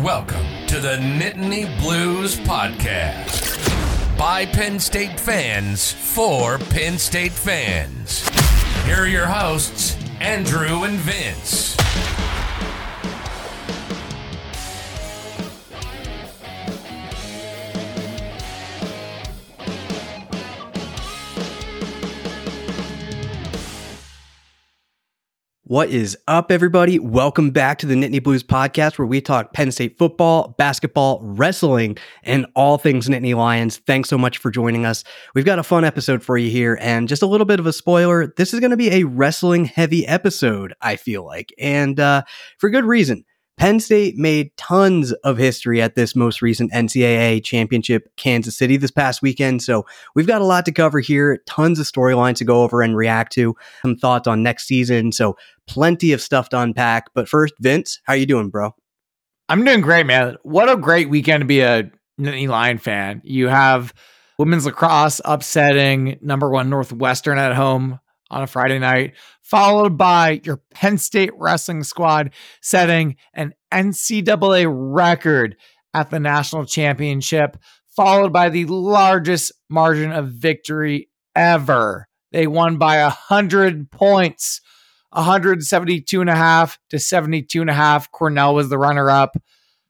Welcome to the Nittany Blues Podcast. By Penn State fans, for Penn State fans. Here are your hosts, Andrew and Vince. What is up, everybody? Welcome back to the Nittany Blues Podcast, where we talk Penn State football, basketball, wrestling, and all things Nittany Lions. Thanks so much for joining us. We've got a fun episode for you here, and just a little bit of a spoiler, this is going to be a wrestling-heavy episode, I feel like, and for good reason. Penn State made tons of history at this most recent NCAA championship, Kansas City, this past weekend. So we've got a lot to cover here, tons of storylines to go over and react to, some thoughts on next season. So plenty of stuff to unpack. But first, Vince, how you doing, bro? I'm doing great, man. What a great weekend to be a Nittany Lion fan. You have women's lacrosse upsetting number one Northwestern at home on a Friday night, followed by your Penn State wrestling squad setting an NCAA record at the national championship, followed by the largest margin of victory ever. They won by 100 points, 172.5 to 72.5. Cornell was the runner-up.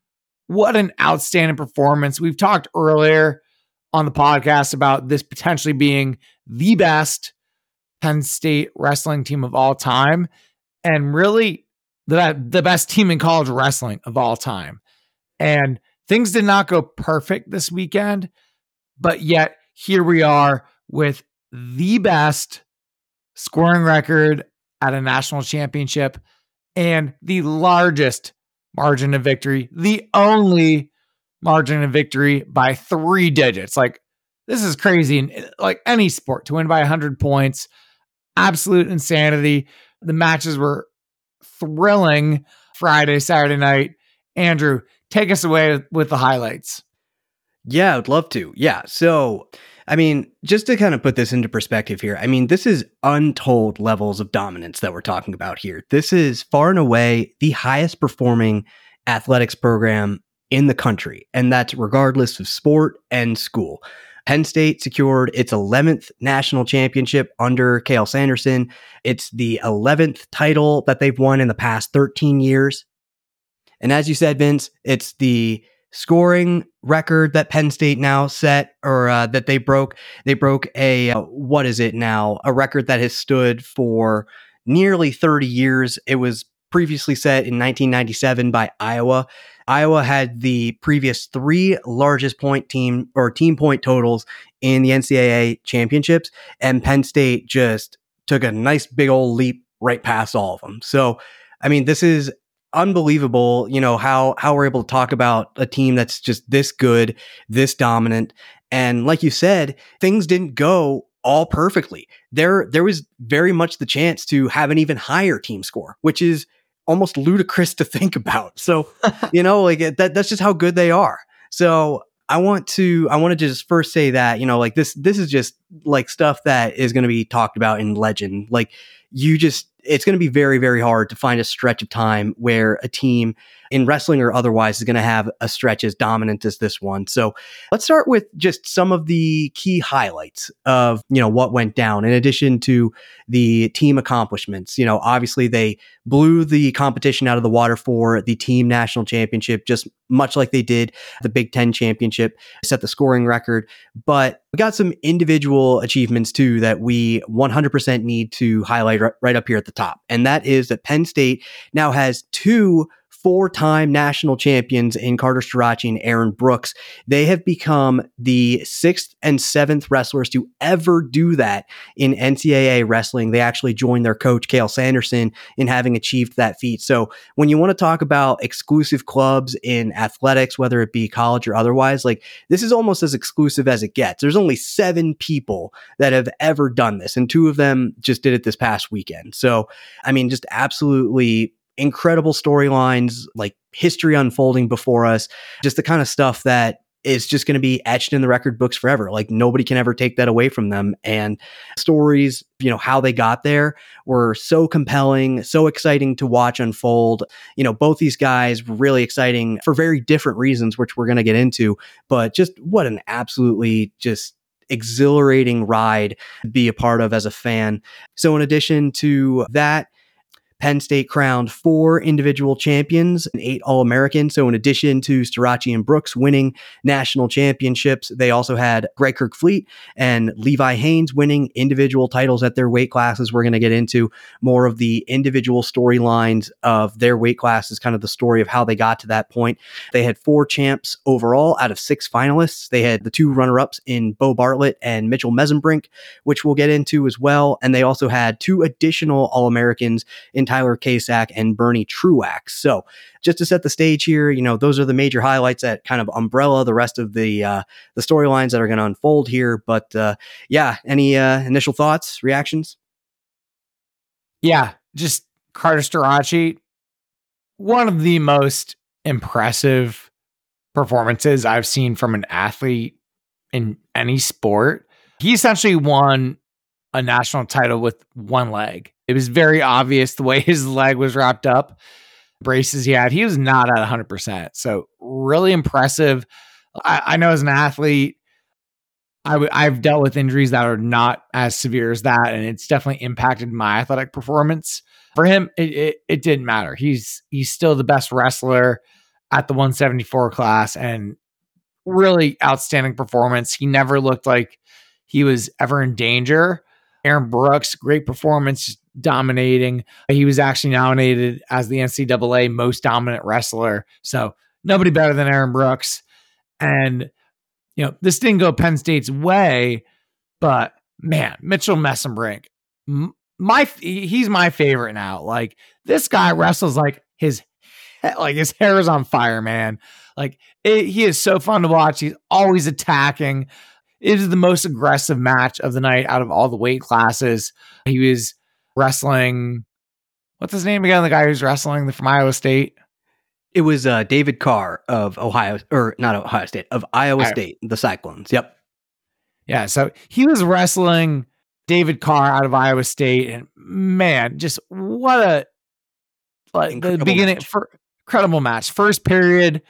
What an outstanding performance. We've talked earlier on the podcast about this potentially being the best Penn State wrestling team of all time, and really the best team in college wrestling of all time. And things did not go perfect this weekend, but yet here we are with the best scoring record at a national championship and the largest margin of victory, the only margin of victory by 3 digits. Like, this is crazy in like any sport to win by 100 points. Absolute insanity. The matches were thrilling Friday, Saturday night. Andrew, take us away with the highlights. Yeah, I'd love to. Yeah. So, I mean, just to kind of put this into perspective here, I mean, this is untold levels of dominance that we're talking about here. This is far and away the highest performing athletics program in the country, and that's regardless of sport and school. Penn State secured its 11th national championship under Cael Sanderson. It's the 11th title that they've won in the past 13 years. And as you said, Vince, it's the scoring record that Penn State now set, or that they broke. They broke a, what is it now? A record that has stood for nearly 30 years. It was previously set in 1997 by Iowa. Iowa had the previous 3 largest team point totals in the NCAA championships, and Penn State just took a nice big old leap right past all of them. So, I mean, this is unbelievable, you know, how we're able to talk about a team that's just this good, this dominant. And like you said, things didn't go all perfectly. There was very much the chance to have an even higher team score, which is almost ludicrous to think about. So, you know, like that's just how good they are. So I want to just first say that, you know, like this is just like stuff that is going to be talked about in legend. Like it's going to be very, very hard to find a stretch of time where a team in wrestling or otherwise is going to have a stretch as dominant as this one. So let's start with just some of the key highlights of, you know, what went down in addition to the team accomplishments. You know, obviously they blew the competition out of the water for the team national championship, just much like they did the Big Ten championship, set the scoring record. But we got some individual achievements too that we 100% need to highlight right up here at the top. And that is that Penn State now has 2 4-time national champions in Carter Strachey and Aaron Brooks. They have become the 6th and 7th wrestlers to ever do that in NCAA wrestling. They actually joined their coach, Cael Sanderson, in having achieved that feat. So when you want to talk about exclusive clubs in athletics, whether it be college or otherwise, like this is almost as exclusive as it gets. There's only 7 people that have ever done this, and 2 of them just did it this past weekend. So, I mean, just absolutely incredible storylines, like history unfolding before us, just the kind of stuff that is just going to be etched in the record books forever. Like nobody can ever take that away from them. And stories, how they got there were so compelling, so exciting to watch unfold. Both these guys were really exciting for very different reasons, which we're going to get into, but just what an absolutely just exhilarating ride to be a part of as a fan. So in addition to that, Penn State crowned 4 individual champions and 8 All-Americans. So in addition to Starace and Brooks winning national championships, they also had Greg Kirkfleet and Levi Haynes winning individual titles at their weight classes. We're going to get into more of the individual storylines of their weight classes, kind of the story of how they got to that point. They had 4 champs overall out of 6 finalists. They had the 2 runner-ups in Bo Bartlett and Mitchell Mesenbrink, which we'll get into as well. And they also had 2 additional All-Americans in Tyler Kasak and Bernie Truax. So just to set the stage here, those are the major highlights that kind of umbrella the rest of the storylines that are going to unfold here. But any initial thoughts, reactions? Yeah, just Carter Starace, one of the most impressive performances I've seen from an athlete in any sport. He essentially won a national title with one leg. It was very obvious the way his leg was wrapped up, braces he had. He was not at 100%. So really impressive. I know as an athlete, I've dealt with injuries that are not as severe as that, and it's definitely impacted my athletic performance. For him, it didn't matter. He's still the best wrestler at the 174 class, and really outstanding performance. He never looked like he was ever in danger. Aaron Brooks, great performance, dominating. He was actually nominated as the NCAA most dominant wrestler. So nobody better than Aaron Brooks. And, this didn't go Penn State's way, but man, Mitchell Mesenbrink, he's my favorite now. Like this guy wrestles like his hair is on fire, man. He is so fun to watch. He's always attacking. It is the most aggressive match of the night out of all the weight classes. He was wrestling, what's his name again? The guy who's wrestling from Iowa State. It was David Carr of Iowa State, the Cyclones. Yep. Yeah. So he was wrestling David Carr out of Iowa State, and man, just what the beginning for incredible match. First period,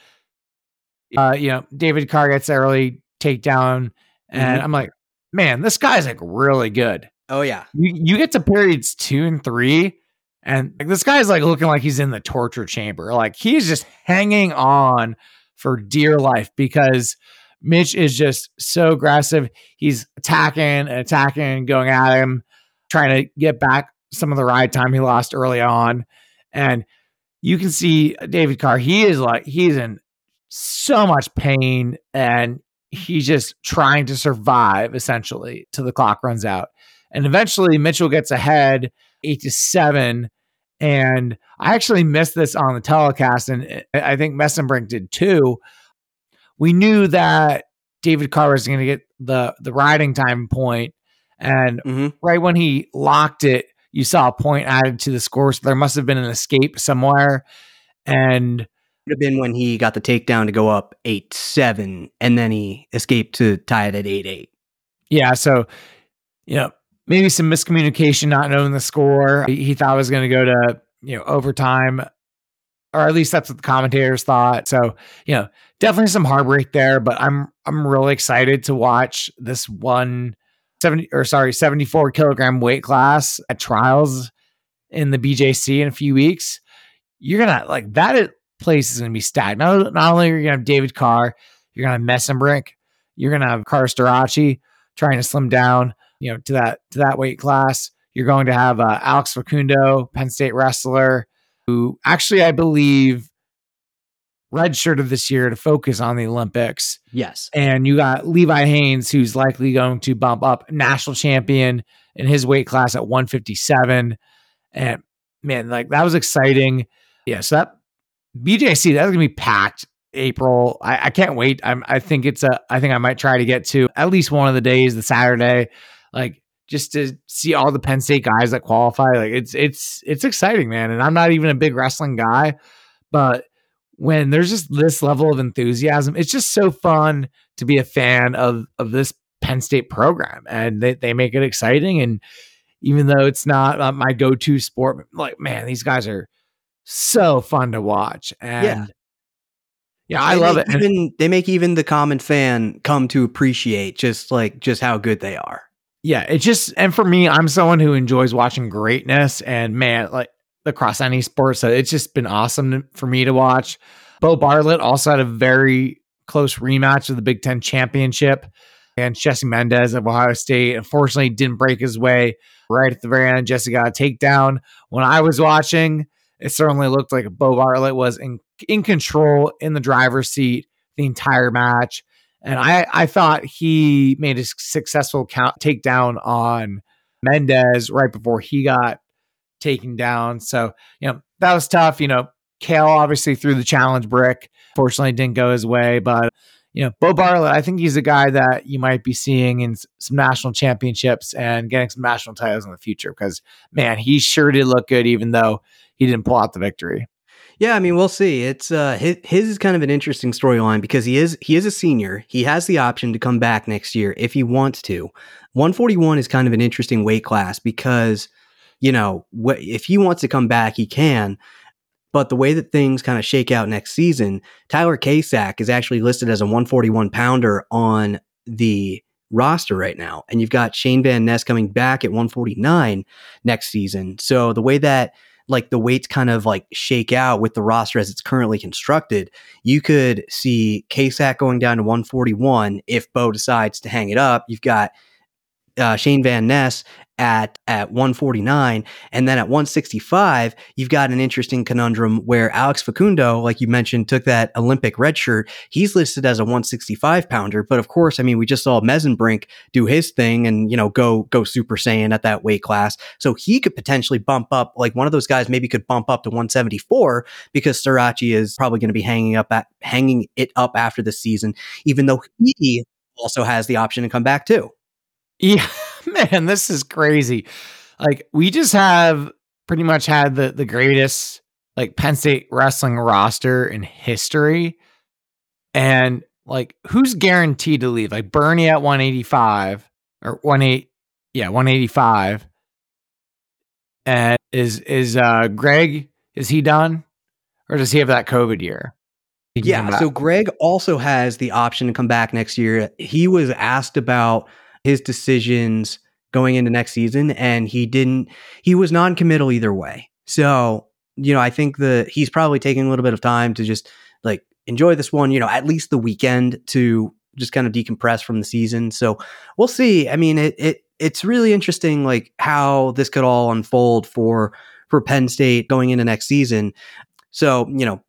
David Carr gets early takedown. And I'm like, man, this guy's really good. Oh yeah. You get to periods 2 and 3, and this guy's looking like he's in the torture chamber. He's just hanging on for dear life because Mitch is just so aggressive. He's attacking, going at him, trying to get back some of the ride time he lost early on. And you can see David Carr, he's in so much pain, and he's just trying to survive essentially till the clock runs out. And eventually Mitchell gets ahead 8-7. And I actually missed this on the telecast, and I think Mesenbrink did too. We knew that David Carr was going to get the riding time point, and right when he locked it, you saw a point added to the score. So there must have been an escape somewhere. And would have been when he got the takedown to go up 8-7, and then he escaped to tie it at 8-8. Yeah, so maybe some miscommunication, not knowing the score. He thought it was going to go to overtime, or at least that's what the commentators thought. So definitely some heartbreak there. But I'm really excited to watch this 74 kilogram weight class at trials in the BJC in a few weeks. You're gonna that place is going to be stacked. Not only are you going to have David Carr, you're going to have Mesenbrink, you're going to have Carter Starace trying to slim down, to that weight class. You're going to have Alex Facundo, Penn State wrestler, who actually, I believe, redshirted this year to focus on the Olympics. Yes. And you got Levi Haynes, who's likely going to bump up, national champion in his weight class at 157. And man, that was exciting. Yeah. So that BJC, that's going to be packed April. I can't wait. I think I might try to get to at least one of the days, the Saturday, just to see all the Penn State guys that qualify. It's exciting, man. And I'm not even a big wrestling guy, but when there's just this level of enthusiasm, it's just so fun to be a fan of this Penn State program, and they make it exciting. And even though it's not my go-to sport, like, man, these guys are so fun to watch. And I love it. They make even the common fan come to appreciate just how good they are. Yeah, it's just, and for me, I'm someone who enjoys watching greatness, and man, like across any sport. So it's just been awesome for me to watch. Bo Bartlett also had a very close rematch of the Big Ten championship against Jesse Mendez of Ohio State. Unfortunately, didn't break his way right at the very end. Jesse got a takedown. When I was watching, it certainly looked like Bo Bartlett was in control, in the driver's seat the entire match. And I thought he made a successful takedown on Mendez right before he got taken down. So, that was tough. Kale obviously threw the challenge brick. Fortunately, it didn't go his way. But, Bo Bartlett, I think he's a guy that you might be seeing in some national championships and getting some national titles in the future because, man, he sure did look good, even though he didn't pull out the victory. Yeah, I mean, we'll see. It's his is kind of an interesting storyline because he is a senior. He has the option to come back next year if he wants to. 141 is kind of an interesting weight class because, if he wants to come back, he can. But the way that things kind of shake out next season, Tyler Kasak is actually listed as a 141 pounder on the roster right now. And you've got Shane Van Ness coming back at 149 next season. So the way that the weights kind of shake out with the roster as it's currently constructed, you could see Kasak going down to 141 if Bo decides to hang it up. You've got Shane Van Ness at 149, and then at 165, you've got an interesting conundrum where Alex Facundo, like you mentioned, took that Olympic red shirt. He's listed as a 165 pounder, but of course, I mean, we just saw Mesenbrink do his thing and go Super Saiyan at that weight class, so he could potentially bump up. One of those guys maybe could bump up to 174 because Sirachi is probably going to be hanging it up after the season, even though he also has the option to come back too. Yeah, man, this is crazy. We just have pretty much had the greatest Penn State wrestling roster in history. And who's guaranteed to leave? Bernie at 185 or 185. And is Greg, is he done? Or does he have that COVID year? Yeah, so Greg also has the option to come back next year. He was asked about his decisions going into next season, and he was non-committal either way. So, I think he's probably taking a little bit of time to just enjoy this one, at least the weekend to just kind of decompress from the season. So we'll see. I mean, it's really interesting, how this could all unfold for Penn State going into next season. So,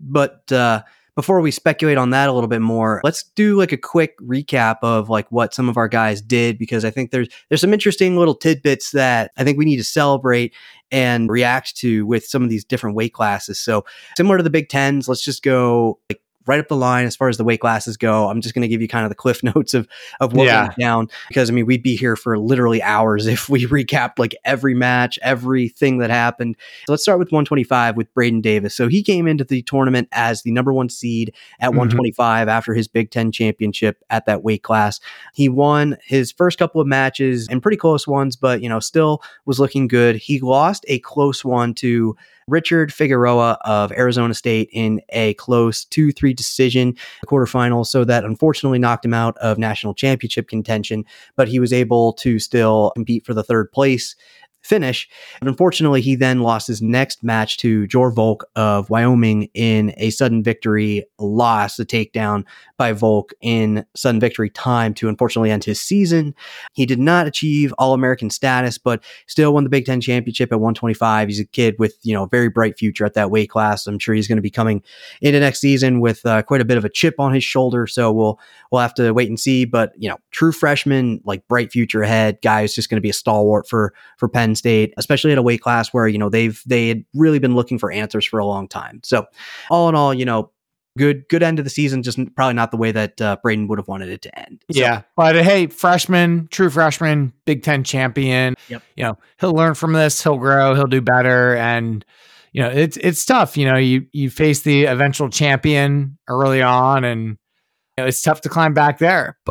but before we speculate on that a little bit more, let's do a quick recap of what some of our guys did, because I think there's some interesting little tidbits that I think we need to celebrate and react to with some of these different weight classes. So similar to the Big Tens, let's just go right up the line as far as the weight classes go. I'm just going to give you kind of the cliff notes of what went down, because I mean, we'd be here for literally hours if we recapped every match, everything that happened. So let's start with 125 with Braden Davis. So he came into the tournament as the number one seed at 125 after his Big Ten championship at that weight class. He won his first couple of matches and pretty close ones, but still was looking good. He lost a close one to Richard Figueroa of Arizona State in a close 2-3 decision quarterfinal. So that unfortunately knocked him out of national championship contention, but he was able to still compete for the third place finish. But unfortunately, he then lost his next match to Jor Volk of Wyoming in a sudden victory loss, a takedown by Volk in sudden victory time to unfortunately end his season. He did not achieve All-American status, but still won the Big Ten championship at 125. He's a kid with, a very bright future at that weight class. I'm sure he's going to be coming into next season with quite a bit of a chip on his shoulder. So we'll have to wait and see. But, true freshman, bright future ahead, guy who's just going to be a stalwart for Penn State, especially at a weight class where, they had really been looking for answers for a long time. So all in all, good end of the season, just probably not the way that Braden would have wanted it to end. So, yeah. But hey, true freshman, Big Ten champion, yep. He'll learn from this, he'll grow, he'll do better. And, it's tough. You face the eventual champion early on, and it's tough to climb up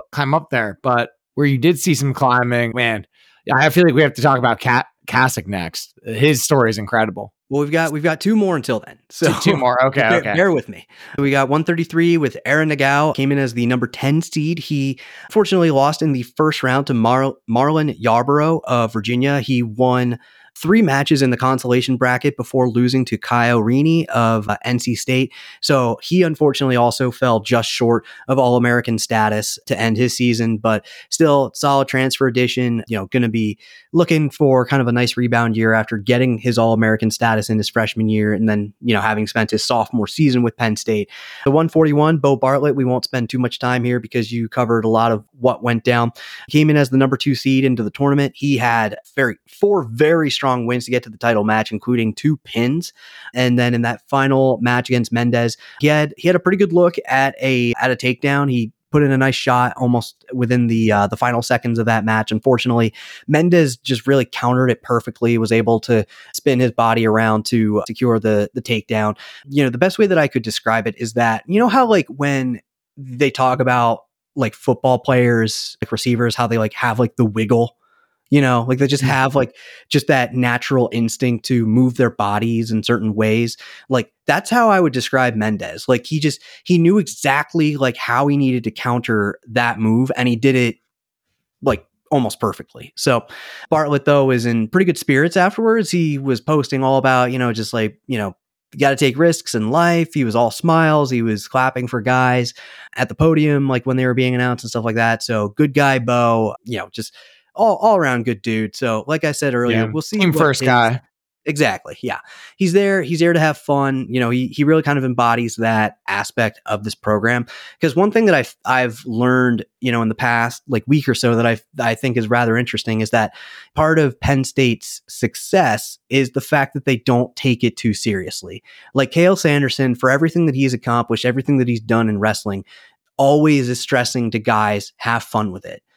there. But where you did see some climbing, man, I feel like we have to talk about Kasich next. His story is incredible. Well, we've got two more until then. So two more. Okay. Bear with me. We got 133 with Aaron Nagao, came in as the number 10 seed. He fortunately lost in the first round to Marlon Yarborough of Virginia. He won 3 matches in the consolation bracket before losing to Kyle Rini of NC State. So he unfortunately also fell just short of All-American status to end his season, but still solid transfer addition, going to be looking for kind of a nice rebound year after getting his All-American status in his freshman year and then, having spent his sophomore season with Penn State. The 141, Bo Bartlett, we won't spend too much time here because you covered a lot of what went down. Came in as the number 2 seed into the tournament. He had 4 very strong wins to get to the title match, including 2 pins. And then in that final match against Mendez, he had a pretty good look at a takedown. He put in a nice shot almost within the final seconds of that match. Unfortunately, Mendez just really countered it perfectly, was able to spin his body around to secure the takedown. The best way that I could describe it is that, how like when they talk about like football players, like receivers, how they like have like the wiggle, like they just have like just that natural instinct to move their bodies in certain ways. Like that's how I would describe Mendez. Like he knew exactly like how he needed to counter that move, and he did it like almost perfectly. So Bartlett though is in pretty good spirits afterwards. He was posting all about, just like, you got to take risks in life. He was all smiles. He was clapping for guys at the podium, like when they were being announced and stuff like that. So good guy, Bo, just all around good dude. So like I said earlier, we'll see. Team first guy. Exactly. Yeah. He's there to have fun. He really kind of embodies that aspect of this program. Because one thing that I've learned, in the past like week or so that I think is rather interesting is that part of Penn State's success is the fact that they don't take it too seriously. Like Cael Sanderson, for everything that he's accomplished, everything that he's done in wrestling, always is stressing to guys, have fun with it.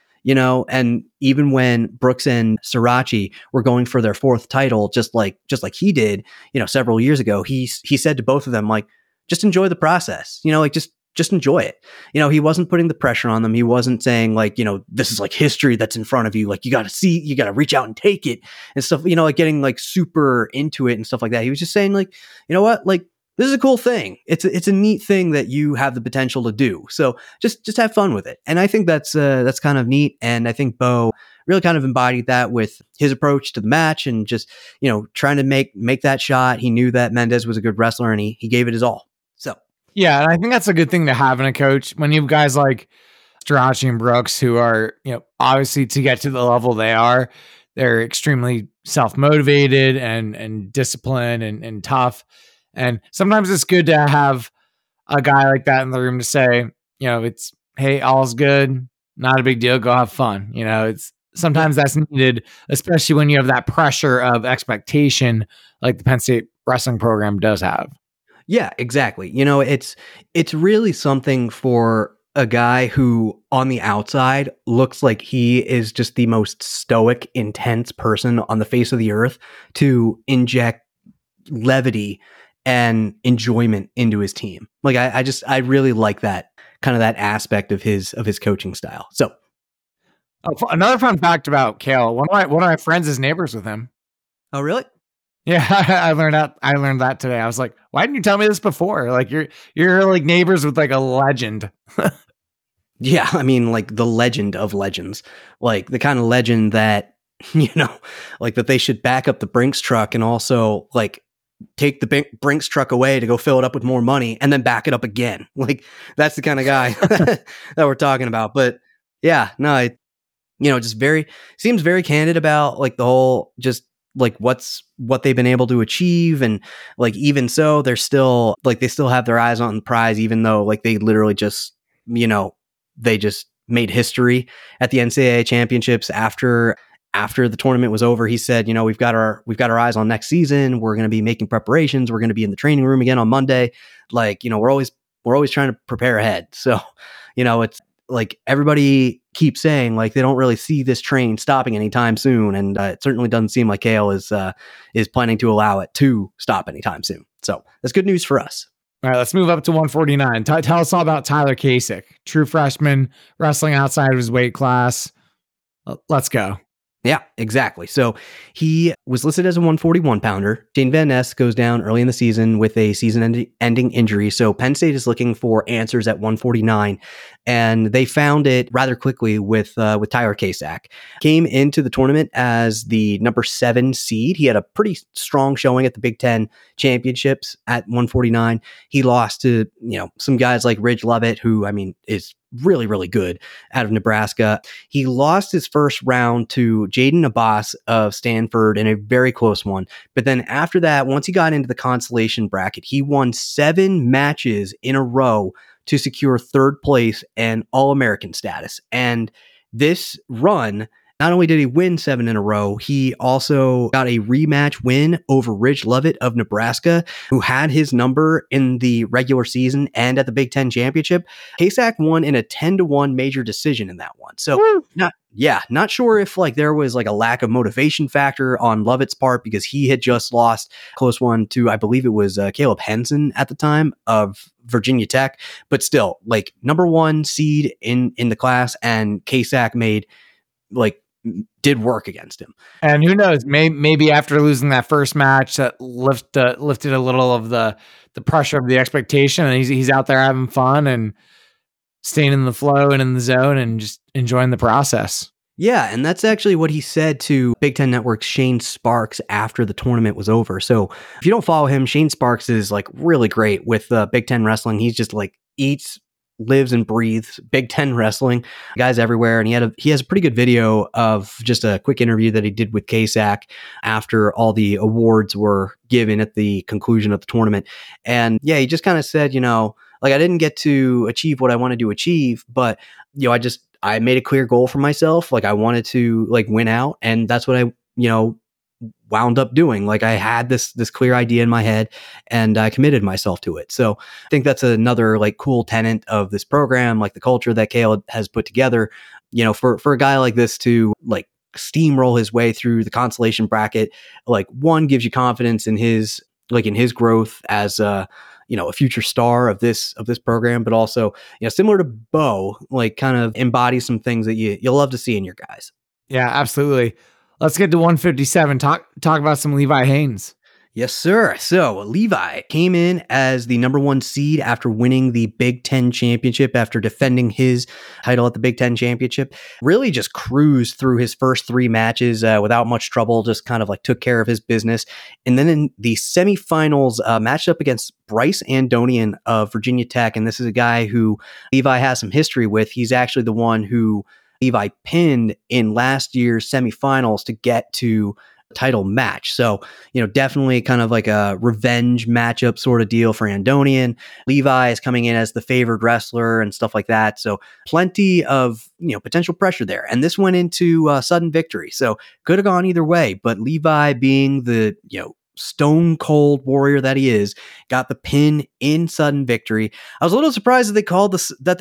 And even when Brooks and Sirachi were going for their 4th title, just like he did, several years ago, he said to both of them, like, just enjoy the process, like just enjoy it. He wasn't putting the pressure on them. He wasn't saying like, this is like history that's in front of you. Like you got to reach out and take it and stuff, like getting like super into it and stuff like that. He was just saying like, you know what, like, this is a cool thing. It's a neat thing that you have the potential to do. So just have fun with it. And I think that's kind of neat. And I think Bo really kind of embodied that with his approach to the match and just, trying to make that shot. He knew that Mendez was a good wrestler and he gave it his all. So, yeah. And I think that's a good thing to have in a coach when you have guys like Strachey and Brooks who are, obviously to get to the level they are, they're extremely self-motivated and disciplined and tough. And sometimes it's good to have a guy like that in the room to say, it's, hey, all's good, not a big deal, go have fun. It's sometimes that's needed, especially when you have that pressure of expectation like the Penn State wrestling program does have. Yeah, exactly. It's really something for a guy who on the outside looks like he is just the most stoic, intense person on the face of the earth to inject levity and enjoyment into his team. Like I really like that kind of that aspect of his coaching style. So another fun fact about Cael, one of my friends is neighbors with him. Oh, really? Yeah, I learned that today. I was like, why didn't you tell me this before? Like you're like neighbors with like a legend. Yeah, I mean like the legend of legends. Like the kind of legend that, like that they should back up the Brinks truck and also like take the Brinks truck away to go fill it up with more money and then back it up again. Like that's the kind of guy that we're talking about. But yeah, no, just seems very candid about like the whole, just like what they've been able to achieve. And like, even so they're still like, they still have their eyes on the prize, even though like they literally just, they just made history at the NCAA championships after the tournament was over. He said, we've got our eyes on next season. We're going to be making preparations. We're going to be in the training room again on Monday. Like, we're always trying to prepare ahead. So, it's like everybody keeps saying, like they don't really see this train stopping anytime soon, and it certainly doesn't seem like Cael is planning to allow it to stop anytime soon. So that's good news for us. All right, let's move up to 149. Tell us all about Tyler Kasich, true freshman, wrestling outside of his weight class. Let's go. Yeah, exactly. So he was listed as a 141 pounder. Shane Van Ness goes down early in the season with a season-ending injury. So Penn State is looking for answers at 149, and they found it rather quickly with Tyler Kasich. Came into the tournament as the number 7 seed. He had a pretty strong showing at the Big Ten championships at 149. He lost to some guys like Ridge Lovett, who is really, really good out of Nebraska. He lost his first round to Jaden Abbas of Stanford in a very close one. But then after that, once he got into the consolation bracket, he won 7 matches in a row to secure 3rd place and All-American status. And this run, not only did he win 7 in a row, he also got a rematch win over Ridge Lovett of Nebraska, who had his number in the regular season and at the Big Ten championship. Kasich won in a 10-1 major decision in that one. So not sure if there was a lack of motivation factor on Lovett's part, because he had just lost a close one to, I believe it was Caleb Henson at the time of Virginia Tech, but still number 1 seed in the class, and Kasich did work against him. And who knows, maybe after losing that first match, that lifted a little of the pressure of the expectation, and he's out there having fun and staying in the flow and in the zone and just enjoying the process. Yeah, and that's actually what he said to Big Ten Network's Shane Sparks after the tournament was over. So if you don't follow him, Shane Sparks is really great with Big Ten wrestling. He's just eats, lives and breathes Big Ten wrestling. Guys everywhere, and he has a pretty good video of just a quick interview that he did with Kasich after all the awards were given at the conclusion of the tournament. And yeah, he just kind of said, I didn't get to achieve what I wanted to achieve, but I made a clear goal for myself. I wanted to win out, and that's what I wound up doing. I had this clear idea in my head, and I committed myself to it. So I think that's another cool tenet of this program, the culture that Cael has put together. For a guy like this to steamroll his way through the consolation bracket, one, gives you confidence in his growth as a future star of this program, but also similar to Bo, kind of embodies some things that you'll love to see in your guys. Yeah, absolutely. Let's get to 157. Talk about some Levi Haines. Yes, sir. So Levi came in as the number 1 seed after winning the Big Ten championship, after defending his title at the Big Ten championship. Really just cruised through his first 3 matches without much trouble, just kind of took care of his business. And then in the semifinals, matched up against Bryce Andonian of Virginia Tech. And this is a guy who Levi has some history with. He's actually the one who Levi pinned in last year's semifinals to get to a title match. So, definitely kind of a revenge matchup sort of deal for Andonian. Levi is coming in as the favored wrestler and stuff like that. So plenty of, potential pressure there. And this went into sudden victory. So could have gone either way, but Levi, being the, stone cold warrior that he is, got the pin in sudden victory. I was a little surprised that they called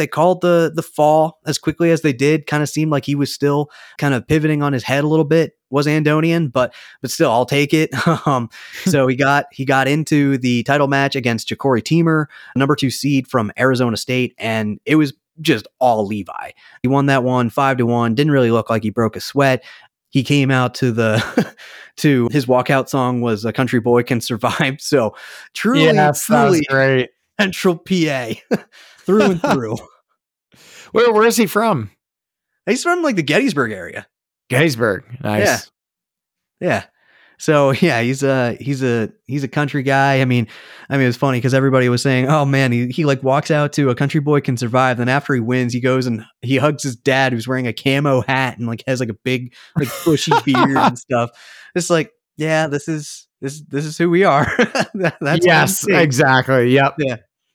the fall as quickly as they did. Kind of seemed like he was still kind of pivoting on his head a little bit, was Andonian, but still, I'll take it. So he got into the title match against Ja'Cory Teamer, number 2 seed from Arizona State, and it was just all Levi. He won that one 5-1. Didn't really look like he broke a sweat. He came out to to his walkout song was "A Country Boy Can Survive." So truly great. Central PA through and through. Where is he from? He's from the Gettysburg area. Gettysburg, nice. Yeah. So yeah, he's a country guy. I mean, it's funny because everybody was saying, "Oh man, he walks out to A Country Boy Can Survive." Then after he wins, he goes and he hugs his dad, who's wearing a camo hat and has a big bushy beard and stuff. It's yeah, this is who we are. That's yes, exactly. Yep. Yeah.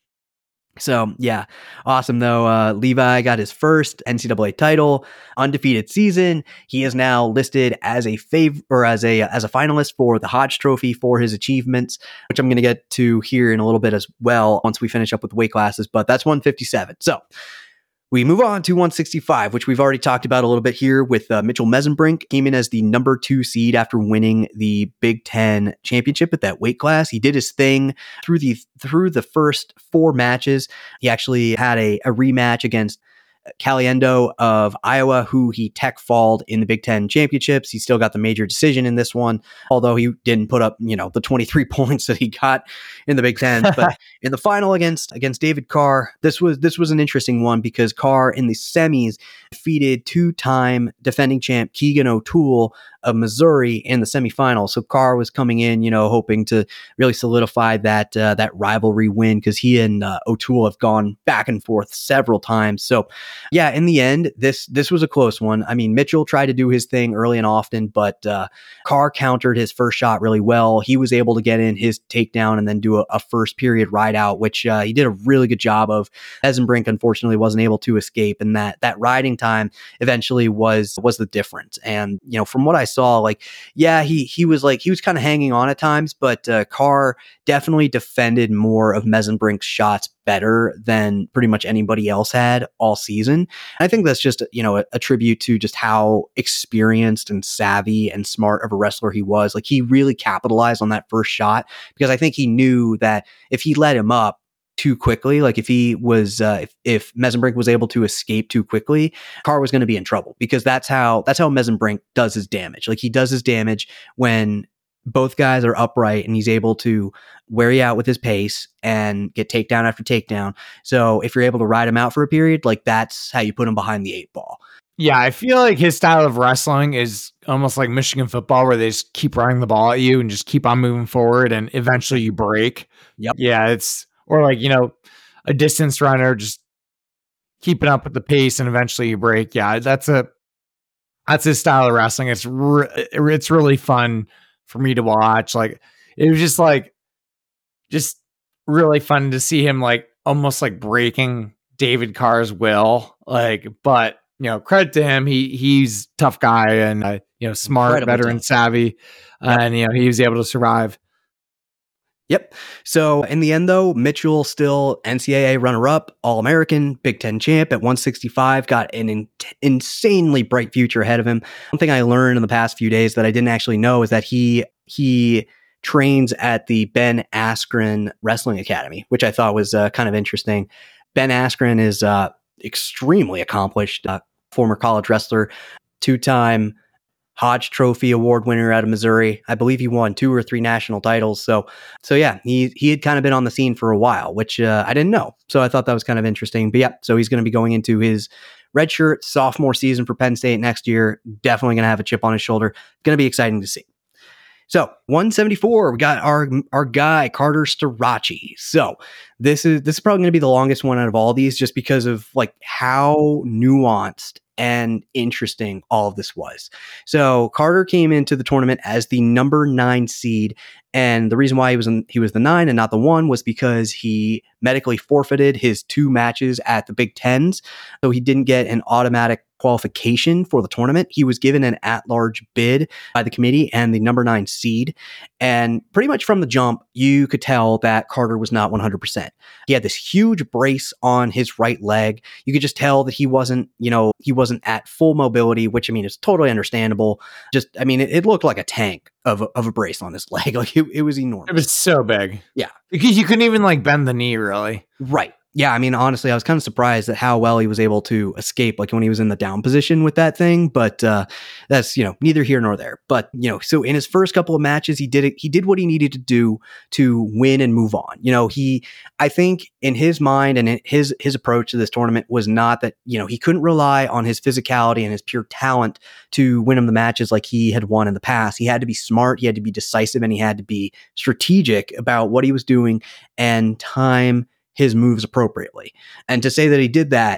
So yeah, awesome though. Levi got his first NCAA title, undefeated season. He is now listed as a as a finalist for the Hodge Trophy for his achievements, which I'm going to get to here in a little bit as well once we finish up with weight classes. But that's 157. So We move on to 165, which we've already talked about a little bit here with Mitchell Mesenbrink. Came in as the number 2 seed after winning the Big Ten championship at that weight class. He did his thing through the first 4 matches. He actually had a rematch against Caliendo of Iowa, who he tech-falled in the Big Ten championships. He still got the major decision in this one, although he didn't put up, the 23 points that he got in the Big Ten. But in the final against David Carr, this was an interesting one because Carr in the semis defeated 2-time defending champ Keegan O'Toole of Missouri in the semifinals. So Carr was coming in, hoping to really solidify that rivalry win because he and O'Toole have gone back and forth several times. So yeah, in the end, this was a close one. I mean, Mitchell tried to do his thing early and often, but Carr countered his first shot really well. He was able to get in his takedown and then do a first period ride out, which he did a really good job of. Mesenbrink unfortunately wasn't able to escape, and that riding time eventually was the difference. And from what I saw, he was kind of hanging on at times, but Carr definitely defended more of Mesenbrink's shots better than pretty much anybody else had all season. I think that's just, a tribute to just how experienced and savvy and smart of a wrestler he was. Like, he really capitalized on that first shot because I think he knew that if he let him up too quickly, like if he was, if Mesenbrink was able to escape too quickly, Carr was going to be in trouble because that's how Mesenbrink does his damage. Like, he does his damage when both guys are upright and he's able to wear you out with his pace and get takedown after takedown. So if you're able to ride him out for a period, that's how you put him behind the 8 ball. Yeah, I feel like his style of wrestling is almost like Michigan football, where they just keep running the ball at you and just keep on moving forward and eventually you break. Yep. Yeah, or a distance runner just keeping up with the pace and eventually you break. Yeah, that's his style of wrestling. It's really fun for me to watch. Like, it was just really fun to see him almost breaking David Carr's will. But credit to him. He's a tough guy and smart, incredibly veteran, tough. savvy, and he was able to survive. Yep. So in the end, though, Mitchell still NCAA runner-up, All-American, Big Ten champ at 165, got an insanely bright future ahead of him. One thing I learned in the past few days that I didn't actually know is that he trains at the Ben Askren Wrestling Academy, which I thought was kind of interesting. Ben Askren is extremely accomplished, former college wrestler, 2-time Hodge Trophy Award winner out of Missouri. I believe he won 2 or 3 national titles. So yeah, he had kind of been on the scene for a while, which I didn't know. So I thought that was kind of interesting. But yeah, so he's going to be going into his redshirt sophomore season for Penn State next year. Definitely going to have a chip on his shoulder. Going to be exciting to see. So 174, we got our guy Carter Starocci. So this is probably going to be the longest one out of all these, just because of how nuanced and interesting all of this was. So Carter came into the tournament as the number 9 seed, and the reason why he was the 9 and not the 1 was because he medically forfeited his 2 matches at the Big Tens, so he didn't get an automatic qualification for the tournament. He was given an at-large bid by the committee and the number 9 seed, and pretty much from the jump, you could tell that Carter was not 100%. He had this huge brace on his right leg. You could just tell that he wasn't at full mobility, which is totally understandable. It looked like a tank of a brace on his leg. It was enormous. It was so big. Yeah. Because you couldn't even bend the knee, really. Right. Yeah, honestly, I was kind of surprised at how well he was able to escape, when he was in the down position with that thing. But that's neither here nor there. But so in his first couple of matches, he did what he needed to do to win and move on. I think in his mind and his approach to this tournament was not that he couldn't rely on his physicality and his pure talent to win him the matches like he had won in the past. He had to be smart, he had to be decisive, and he had to be strategic about what he was doing and time his moves appropriately. And to say that he did that,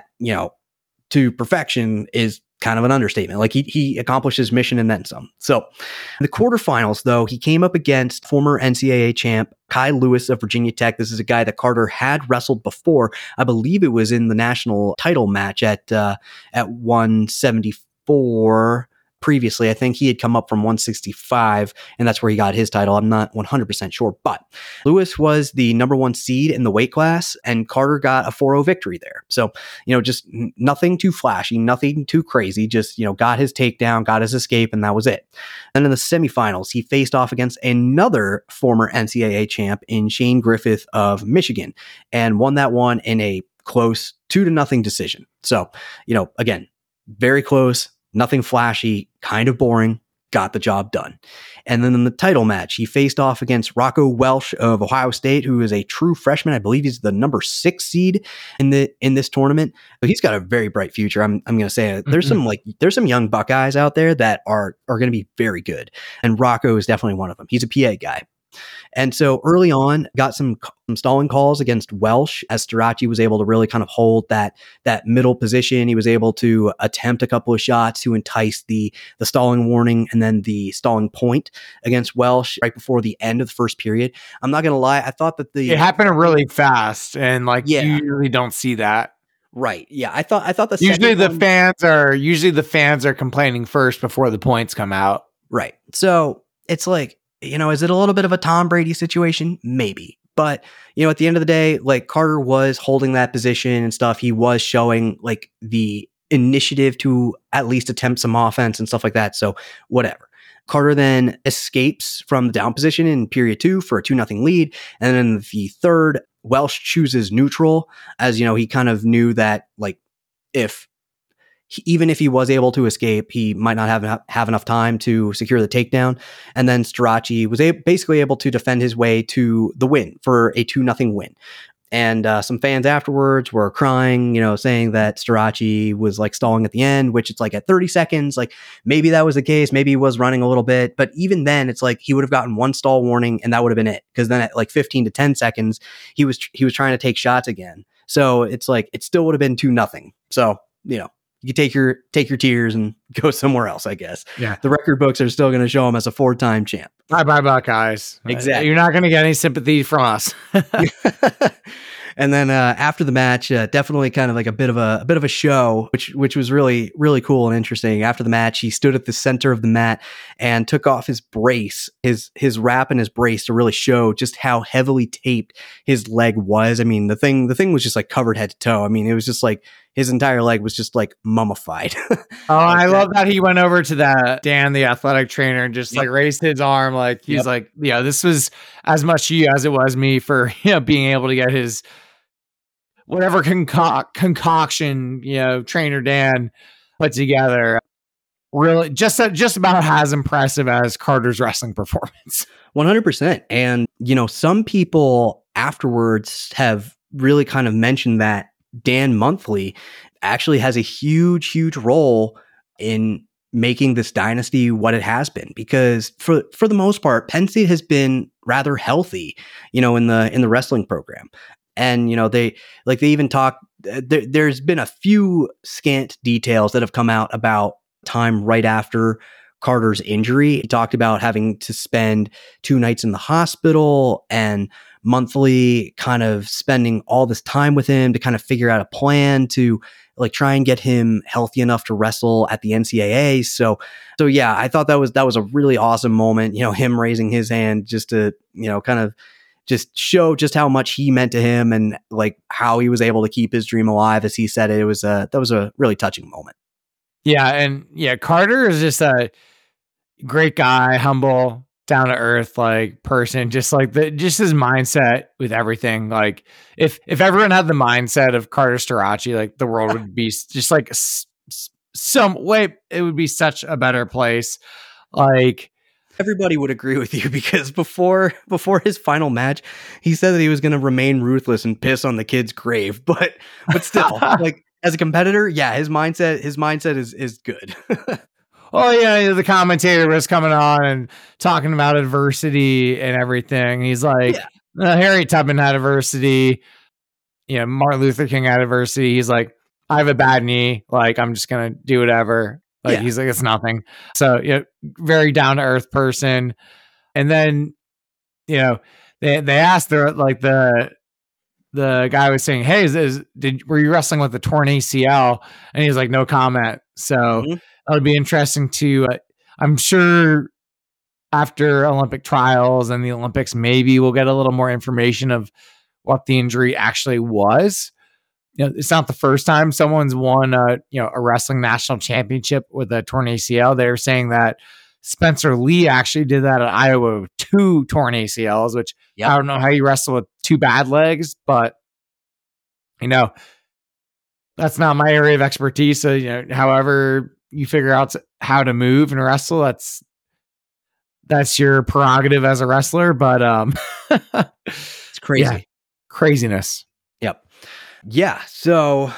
to perfection is kind of an understatement. He accomplished his mission and then some. So in the quarterfinals, though, he came up against former NCAA champ Kai Lewis of Virginia Tech. This is a guy that Carter had wrestled before. I believe it was in the national title match at 174 previously. I think he had come up from 165, and that's where he got his title. I'm not 100% sure, but Lewis was the number 1 seed in the weight class, and Carter got a 4-0 victory there. So, just nothing too flashy, nothing too crazy, just, got his takedown, got his escape, and that was it. Then in the semifinals, he faced off against another former NCAA champ in Shane Griffith of Michigan, and won that one in a close 2-0 decision. So, again, very close, nothing flashy, kind of boring, got the job done. And then in the title match, he faced off against Rocco Welsh of Ohio State, who is a true freshman. I believe he's the number 6 seed in this tournament. So he's got a very bright future. I'm going to say there's some young Buckeyes out there that are going to be very good. And Rocco is definitely one of them. He's a PA guy. And so early on, got some stalling calls against Welsh, as Starocci was able to really kind of hold that middle position. He was able to attempt a couple of shots to entice the stalling warning and then the stalling point against Welsh right before the end of the first period. I'm not going to lie, I thought that it happened really fast, and you usually don't see that. Right. Yeah. I thought the usually the fans are complaining first before the points come out. Right. So it's like, is it a little bit of a Tom Brady situation? Maybe. But, at the end of the day, Carter was holding that position and stuff. He was showing the initiative to at least attempt some offense and stuff like that. So whatever. Carter then escapes from the down position in period 2 for a 2-0 lead. And then in the third, Welsh chooses neutral, as, he kind of knew that even if he was able to escape, he might not have enough time to secure the takedown. And then Starocci was basically able to defend his way to the win for a 2-0 win. And some fans afterwards were crying, saying that Starocci was stalling at the end, which it's at 30 seconds. Maybe that was the case. Maybe he was running a little bit. But even then, it's he would have gotten one stall warning and that would have been it. Because then at 15 to 10 seconds, he was trying to take shots again. So it's it still would have been 2-0. So, you take your tears and go somewhere else, I guess. Yeah. The record books are still going to show him as a 4-time champ. Bye, Buckeyes. Exactly. You're not going to get any sympathy from us. And then after the match, definitely kind of a bit of a show, which was really, really cool and interesting. After the match, he stood at the center of the mat and took off his brace, his wrap and his brace, to really show just how heavily taped his leg was. I mean, the thing was just covered head to toe. I mean, it was just his entire leg was just mummified. I love that he went over to that Dan, the athletic trainer, and just raised his arm. He's this was as much you as it was me for being able to get his whatever concoction trainer Dan put together. Really, just about as impressive as Carter's wrestling performance. 100%. And some people afterwards have really kind of mentioned that Dan Monthly actually has a huge, huge role in making this dynasty what it has been, because for the most part, Penn State has been rather healthy, in the wrestling program. And, they even talk, there's been a few scant details that have come out about time right after Carter's injury. He talked about having to spend 2 nights in the hospital, and Monthly kind of spending all this time with him to kind of figure out a plan to try and get him healthy enough to wrestle at the NCAA. So yeah, I thought that was a really awesome moment, him raising his hand just to, kind of just show just how much he meant to him and how he was able to keep his dream alive, as he said it. That was a really touching moment. Yeah. And Carter is just a great guy, humble, down to earth, person, just just his mindset with everything. If everyone had the mindset of Carter Starocci, the world would be just it would be such a better place. Everybody would agree with you, because before his final match, he said that he was going to remain ruthless and piss on the kid's grave. But still, as a competitor, yeah, his mindset is good. Oh yeah, the commentator was coming on and talking about adversity and everything. He's Harriet Tubman had adversity. Martin Luther King had adversity. He's I have a bad knee. I'm just gonna do whatever. He's it's nothing. So very down to earth person. And then they asked the guy was saying, "Hey, were you wrestling with a torn ACL?" And he's no comment. So. It would be interesting to I'm sure after Olympic trials and the Olympics, maybe we'll get a little more information of what the injury actually was. It's not the first time someone's won a wrestling national championship with a torn ACL. They're saying that Spencer Lee actually did that at Iowa with 2 torn ACLs, which I don't know how you wrestle with 2 bad legs, but that's not my area of expertise. So, however you figure out how to move and wrestle, that's your prerogative as a wrestler, but it's crazy. Yeah, craziness. Yep. Yeah. So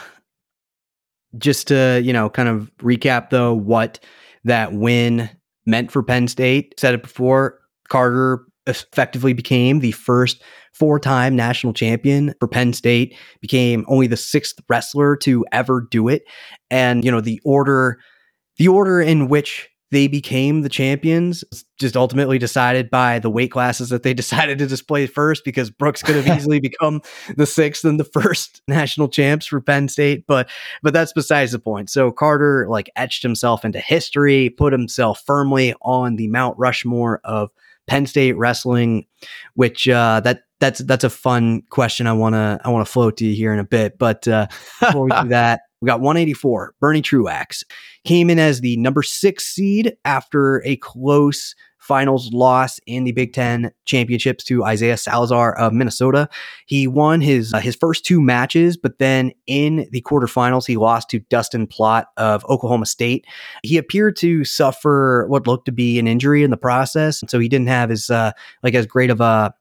just to, kind of recap though, what that win meant for Penn State. Said it before, Carter effectively became the first 4-time national champion for Penn State, became only the 6th wrestler to ever do it. And, the order in which they became the champions just ultimately decided by the weight classes that they decided to display first, because Brooks could have easily become the 6th and the first national champs for Penn State. But that's besides the point. So Carter etched himself into history, put himself firmly on the Mount Rushmore of Penn State wrestling, which that's a fun question I want to float to you here in a bit. But before we do that, we got 184. Bernie Truax came in as the number 6 seed after a close finals loss in the Big Ten championships to Isaiah Salazar of Minnesota. He won his first 2 matches, but then in the quarterfinals, he lost to Dustin Plott of Oklahoma State. He appeared to suffer what looked to be an injury in the process, and so he didn't have his as great of a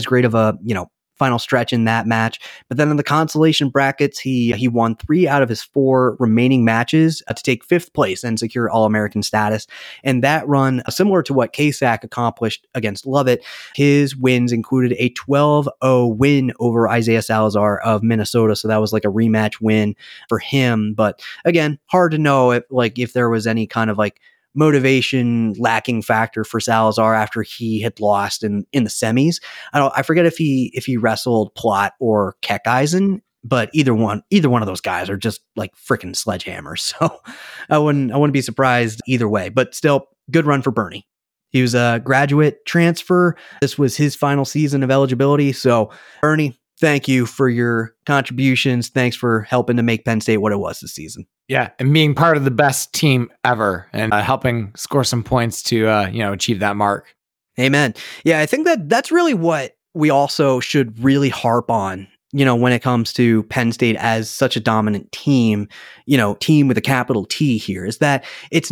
final stretch in that match. But then in the consolation brackets, he won 3 out of his 4 remaining matches to take 5th place and secure All-American status. And that run, similar to what Kasak accomplished against Lovett, his wins included a 12-0 win over Isaiah Salazar of Minnesota. So that was a rematch win for him. But again, hard to know if there was any kind of motivation lacking factor for Salazar after he had lost in the semis. I forget if he wrestled Plott or Keckeisen, but either one of those guys are just freaking sledgehammers. So I wouldn't be surprised either way, but still good run for Bernie. He was a graduate transfer. This was his final season of eligibility. So Bernie, thank you for your contributions. Thanks for helping to make Penn State what it was this season. Yeah, and being part of the best team ever and helping score some points to achieve that mark. Amen. Yeah, I think that's really what we also should really harp on, when it comes to Penn State as such a dominant team, team with a capital T here, is that it's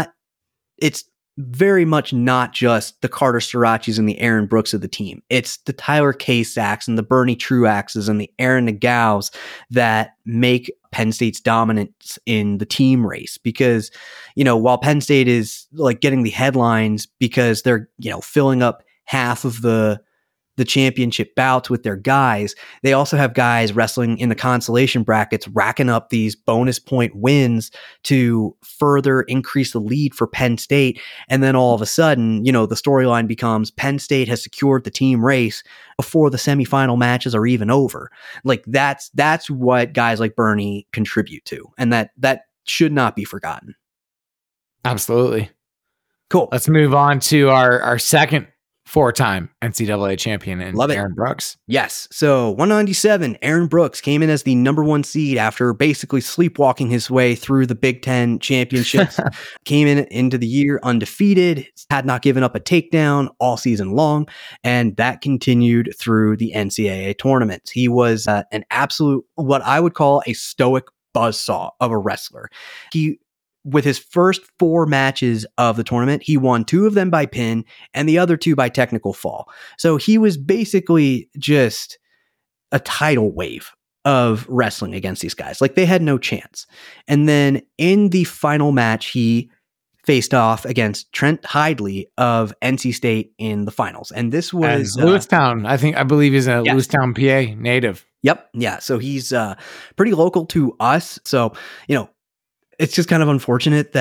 very much not just the Carter Sirachis and the Aaron Brooks of the team. It's the Tyler Kasaks and the Bernie Truaxes and the Aaron Nagaus that make Penn State's dominance in the team race. Because, while Penn State is getting the headlines because they're, filling up half of the championship bouts with their guys, they also have guys wrestling in the consolation brackets, racking up these bonus point wins to further increase the lead for Penn State. And then all of a sudden, the storyline becomes Penn State has secured the team race before the semifinal matches are even over. That's what guys like Bernie contribute to. And that should not be forgotten. Absolutely. Cool. Let's move on to our second 4-time NCAA champion in Aaron Brooks. Yes. So 197, Aaron Brooks came in as the number 1 seed after basically sleepwalking his way through the Big Ten championships. Came into the year undefeated, had not given up a takedown all season long, and that continued through the NCAA tournaments. He was an absolute, what I would call a stoic buzzsaw of a wrestler. With his first 4 matches of the tournament, he won 2 of them by pin and the other 2 by technical fall. So he was basically just a tidal wave of wrestling against these guys. They had no chance. And then in the final match, he faced off against Trent Hidley of NC State in the finals. And this was Lewistown. I believe he's a Lewistown, PA native. Yep. Yeah. So he's pretty local to us. So, it's just kind of unfortunate that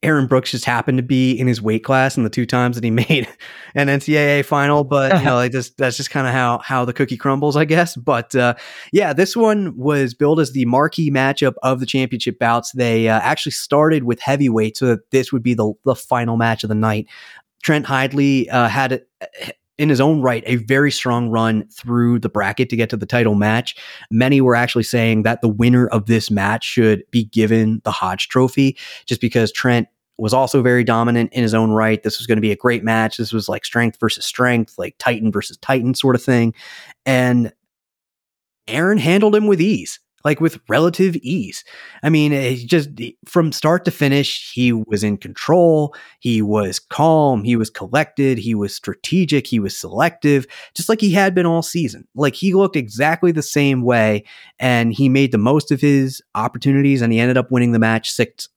Aaron Brooks just happened to be in his weight class in the 2 times that he made an NCAA final, but that's just kind of how the cookie crumbles, I guess. But this one was billed as the marquee matchup of the championship bouts. They actually started with heavyweight, so that this would be the final match of the night. Trent Hidley had in his own right a very strong run through the bracket to get to the title match. Many were actually saying that the winner of this match should be given the Hodge Trophy, just because Trent was also very dominant in his own right. This was going to be a great match. This was like strength versus strength, like Titan versus Titan sort of thing. And Aaron handled him with ease, like with relative ease. I mean, from start to finish, he was in control. He was calm. He was collected. He was strategic. He was selective, just like he had been all season. Like, he looked exactly the same way, and he made the most of his opportunities, and he ended up winning the match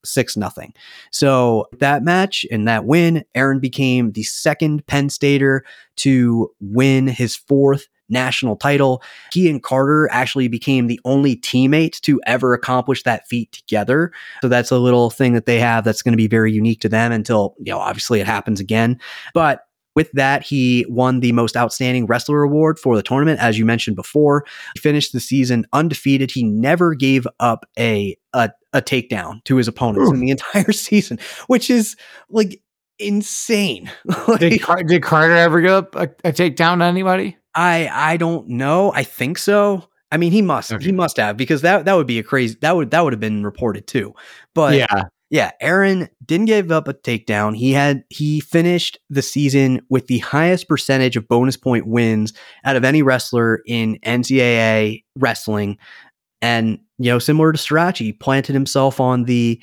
6-0. So that match and that win, Aaron became the second Penn Stater to win his 4th national title. He and Carter actually became the only teammates to ever accomplish that feat together. So that's a little thing that they have that's going to be very unique to them until, obviously it happens again. But with that, he won the most outstanding wrestler award for the tournament. As you mentioned before, he finished the season undefeated. He never gave up a takedown to his opponents in the entire season, which is like insane. Did Carter ever give up a takedown to anybody? I don't know. I think so. I mean, he must have, because that would be a crazy, that would have been reported too. But yeah, Aaron didn't give up a takedown. He finished the season with the highest percentage of bonus point wins out of any wrestler in NCAA wrestling. And, similar to Strachey, planted himself on the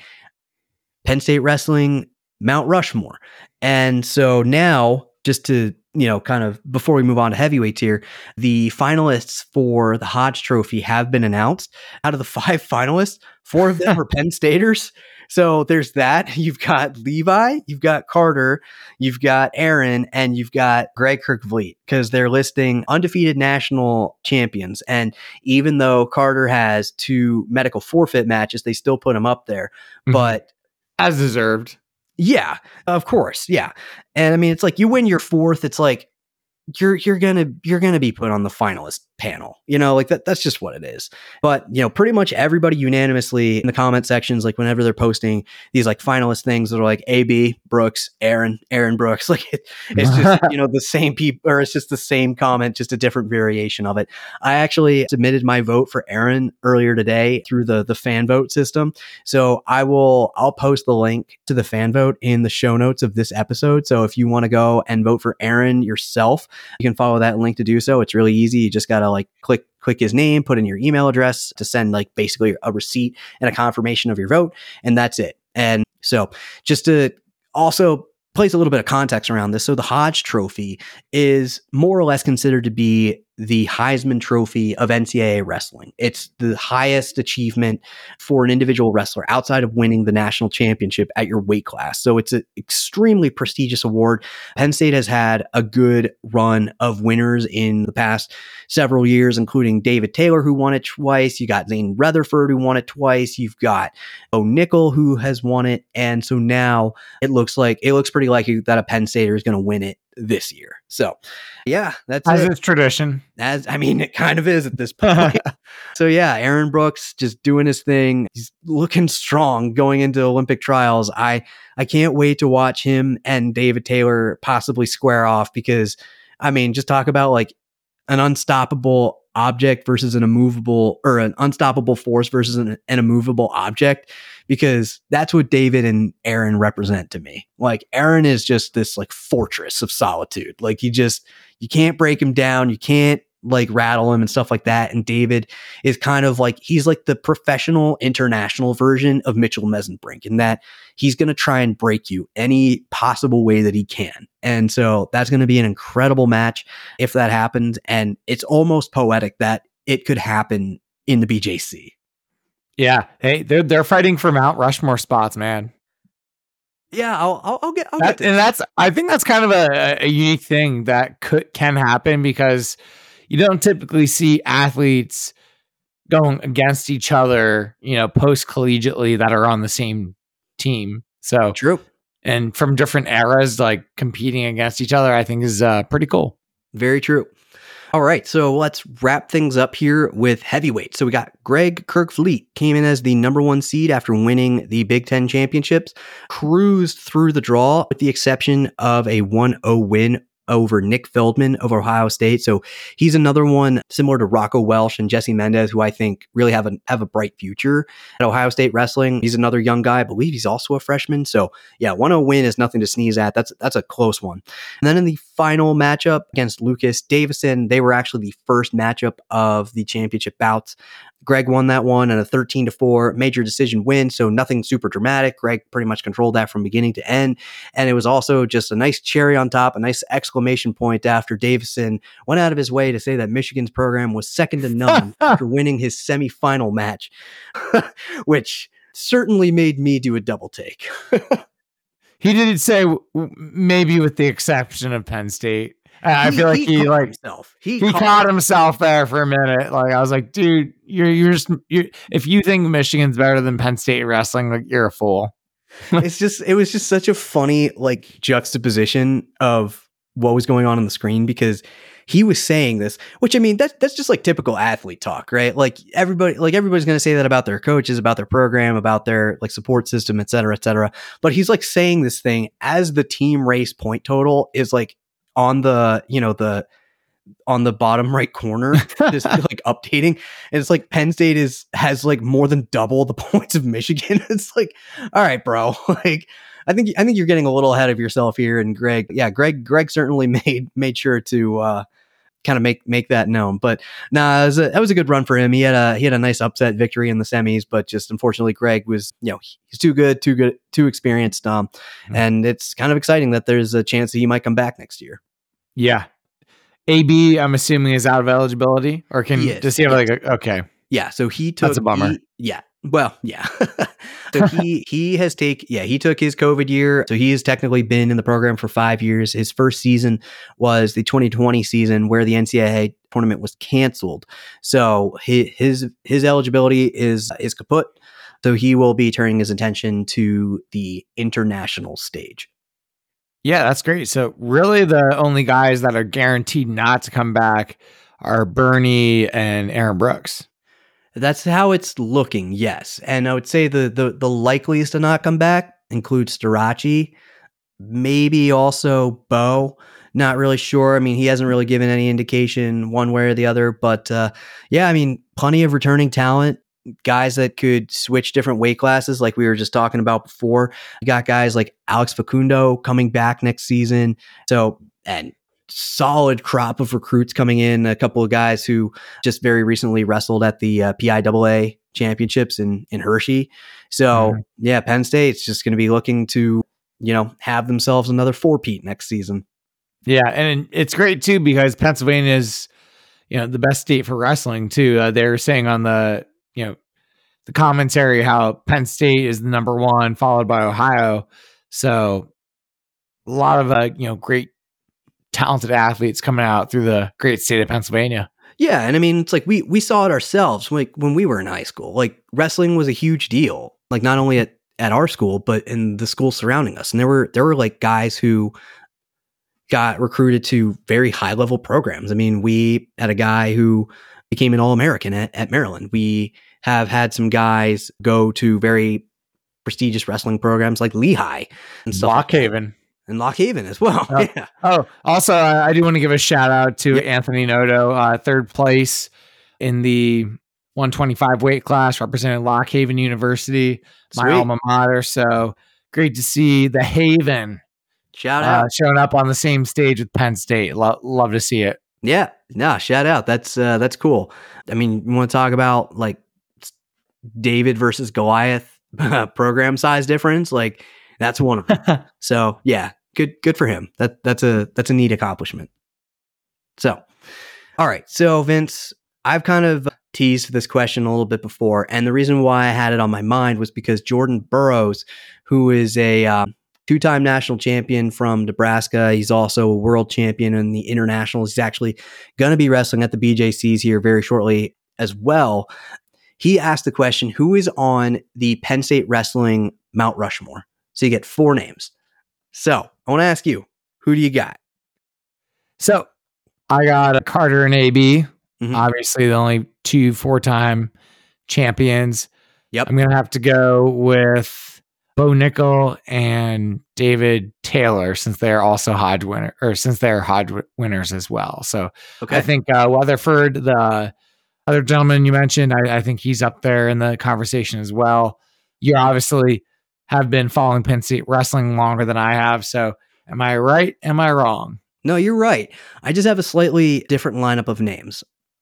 Penn State Wrestling Mount Rushmore. And so now, just to, kind of before we move on to heavyweights here, the finalists for the Hodge Trophy have been announced. Out of the 5 finalists, 4 of them are Penn Staters. So there's that. You've got Levi, you've got Carter, you've got Aaron, and you've got Greg Kirkvliet, because they're listing undefeated national champions. And even though Carter has 2 medical forfeit matches, they still put him up there. But as deserved. Yeah, of course. Yeah. And I mean, it's like, you win your 4th. It's like, you're going to be put on the finalist panel, like that's just what it is. But, pretty much everybody unanimously in the comment sections, like whenever they're posting these like finalist things that are like AB Brooks, Aaron Brooks, like it's just, the same people, or it's just the same comment, just a different variation of it. I actually submitted my vote for Aaron earlier today through the fan vote system. So I'll post the link to the fan vote in the show notes of this episode. So if you want to go and vote for Aaron yourself, you can follow that link to do so. It's really easy. You just got to like click his name, put in your email address to send like basically a receipt and a confirmation of your vote. And that's it. And so just to also place a little bit of context around this. So the Hodge Trophy is more or less considered to be the Heisman Trophy of NCAA wrestling. It's the highest achievement for an individual wrestler outside of winning the national championship at your weight class. So it's an extremely prestigious award. Penn State has had a good run of winners in the past several years, including David Taylor, who won it twice. You got Zane Rutherford, who won it twice. You've got O'Nickel, who has won it. And so now it looks pretty likely that a Penn Stater is going to win it this year. So yeah, that's as it's tradition. It kind of is at this point. So yeah, Aaron Brooks just doing his thing. He's looking strong going into Olympic trials. I can't wait to watch him and David Taylor possibly square off, because just talk about like an unstoppable object versus an immovable, or an unstoppable force versus an immovable object, because that's what David and Aaron represent to me. Like, Aaron is just this like fortress of solitude. Like, you can't break him down. You can't like rattle him and stuff like that. And David is kind of like, he's like the professional international version of Mitchell Mesenbrink, in that he's going to try and break you any possible way that he can. And so that's going to be an incredible match if that happens. And it's almost poetic that it could happen in the BJC. Yeah. Hey, they're fighting for Mount Rushmore spots, man. Yeah, I'll get that, and I think that's kind of a unique thing that can happen, because you don't typically see athletes going against each other, post collegiately, that are on the same team. So True. And from different eras, like competing against each other, I think is pretty cool. Very true. All right, so let's wrap things up here with heavyweight. So we got Greg Kerkvliet came in as the number 1 seed after winning the Big Ten championships, cruised through the draw with the exception of a 1-0 win over Nick Feldman of Ohio State. So he's another one similar to Rocco Welsh and Jesse Mendez, who I think really have a bright future at Ohio State wrestling. He's another young guy. I believe he's also a freshman. So yeah, 1-0 win is nothing to sneeze at. That's a close one. And then in the final matchup against Lucas Davison, they were actually the first matchup of the championship bouts. Greg won that one in a 13-4 major decision win, so nothing super dramatic. Greg pretty much controlled that from beginning to end, and it was also just a nice cherry on top, a nice exclamation point after Davison went out of his way to say that Michigan's program was second to none after winning his semifinal match, which certainly made me do a double take. He did say maybe with the exception of Penn State. I feel like he caught himself. He caught himself there for a minute. Like I was like, dude, you're if you think Michigan's better than Penn State wrestling, like you're a fool. It was just such a funny like juxtaposition of what was going on the screen, because he was saying this, which I mean, that's just like typical athlete talk, right? Like everybody's going to say that about their coaches, about their program, about their like support system, et cetera, et cetera. But he's like saying this thing as the team race point total is like on the on the bottom right corner, just like updating, and it's like Penn State has like more than double the points of Michigan. It's like, all right, bro. Like, I think you're getting a little ahead of yourself here. And Greg certainly made sure to kind of make that known. But nah, that was a good run for him. He had a nice upset victory in the semis, but just unfortunately, Greg was, he's too good, too experienced. And it's kind of exciting that there's a chance that he might come back next year. Yeah. AB, I'm assuming, is out of eligibility, or does he have okay. Yeah. So he took, that's a bummer. Well, yeah. So he took his COVID year. So he has technically been in the program for 5 years. His first season was the 2020 season where the NCAA tournament was canceled. So his eligibility is kaput. So he will be turning his attention to the international stage. Yeah, that's great. So really the only guys that are guaranteed not to come back are Bernie and Aaron Brooks. That's how it's looking, yes. And I would say the likeliest to not come back includes Starachi, maybe also Bo. Not really sure. I mean, he hasn't really given any indication one way or the other. But yeah, I mean, plenty of returning talent, guys that could switch different weight classes like we were just talking about before. You got guys like Alex Facundo coming back next season. So, and solid crop of recruits coming in. A couple of guys who just very recently wrestled at the PIAA championships in Hershey. So yeah, Penn State's just going to be looking to, have themselves another 4-peat next season. Yeah. And it's great too, because Pennsylvania is, the best state for wrestling too. They're saying on the commentary how Penn State is the number 1, followed by Ohio. So a lot of, great talented athletes coming out through the great state of Pennsylvania. Yeah. And I mean, it's like we saw it ourselves like when we were in high school. Like wrestling was a huge deal, like not only at our school, but in the schools surrounding us. And there were like guys who got recruited to very high level programs. I mean, we had a guy who became an All-American at Maryland. We have had some guys go to very prestigious wrestling programs like Lehigh and stuff. Lock Haven. And Lock Haven as well. Yeah. Oh, also, I do want to give a shout out to Anthony Noto, third place in the 125 weight class, representing Lock Haven University, my alma mater. So great to see the Haven shout out showing up on the same stage with Penn State. Love to see it. Yeah, no, shout out. That's cool. I mean, you want to talk about like David versus Goliath program size difference? Like that's one of them. So yeah, good for him. That's a neat accomplishment. So, all right. So Vince, I've kind of teased this question a little bit before, and the reason why I had it on my mind was because Jordan Burroughs, who is a 2-time national champion from Nebraska. He's also a world champion in the internationals. He's actually going to be wrestling at the BJCs here very shortly as well. He asked the question, who is on the Penn State wrestling Mount Rushmore? So you get 4 names. So I want to ask you, who do you got? So I got Carter and AB. Mhm. Obviously, the only 2 4-time champions. Yep. I'm going to have to go with Bo Nickel and David Taylor since they're also Hodge winner, or since they're Hodge winners as well. So Okay. I think Weatherford, the other gentleman you mentioned, I think he's up there in the conversation as well. You obviously have been following Penn State wrestling longer than I have. So am I right? Am I wrong? No, you're right. I just have a slightly different lineup of names.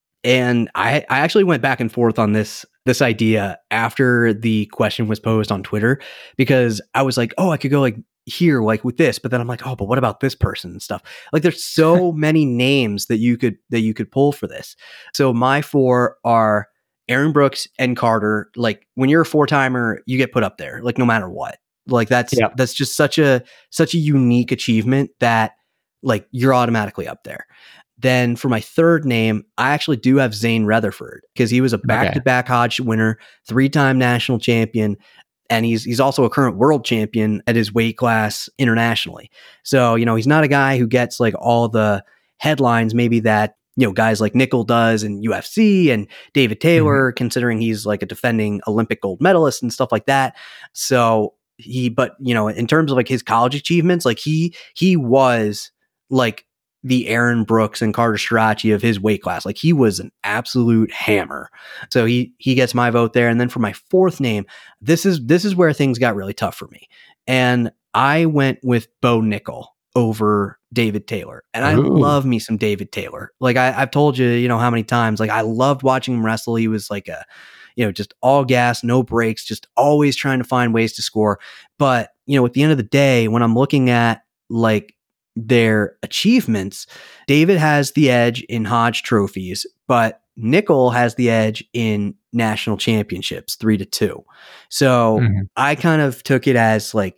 And I actually went back and forth on this idea after the question was posed on Twitter, because I was like, oh, I could go like here, like with this, but then I'm like, oh, but what about this person and stuff? Like there's so many names that you could pull for this. So my 4 are Aaron Brooks and Carter. Like when you're a 4-timer, you get put up there, like no matter what. Like that's just such a unique achievement that like you're automatically up there. Then for my 3rd name, I actually do have Zane Rutherford, because he was a back-to-back Hodge winner, 3-time national champion, and he's also a current world champion at his weight class internationally. So, he's not a guy who gets like all the headlines maybe that, guys like Nickel does in UFC and David Taylor, considering he's like a defending Olympic gold medalist and stuff like that. So but in terms of like his college achievements, like he was like the Aaron Brooks and Carter Strachey of his weight class. Like he was an absolute hammer. So he gets my vote there. And then for my 4th name, this is where things got really tough for me. And I went with Bo Nickel over David Taylor. And I love me some David Taylor. Like I've told you, how many times, like I loved watching him wrestle. He was like just all gas, no breaks, just always trying to find ways to score. But, at the end of the day, when I'm looking at like their achievements, David has the edge in Hodge trophies, but Nickel has the edge in national championships, 3-2. So I kind of took it as like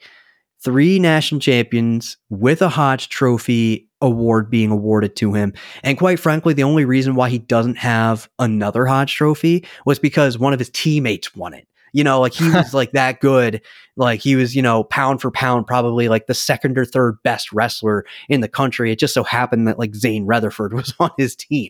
3 national champions with a Hodge trophy award being awarded to him. And quite frankly, the only reason why he doesn't have another Hodge trophy was because one of his teammates won it. Like he was like that good. Like he was, pound for pound, probably like the 2nd or 3rd best wrestler in the country. It just so happened that like Zane Rutherford was on his team.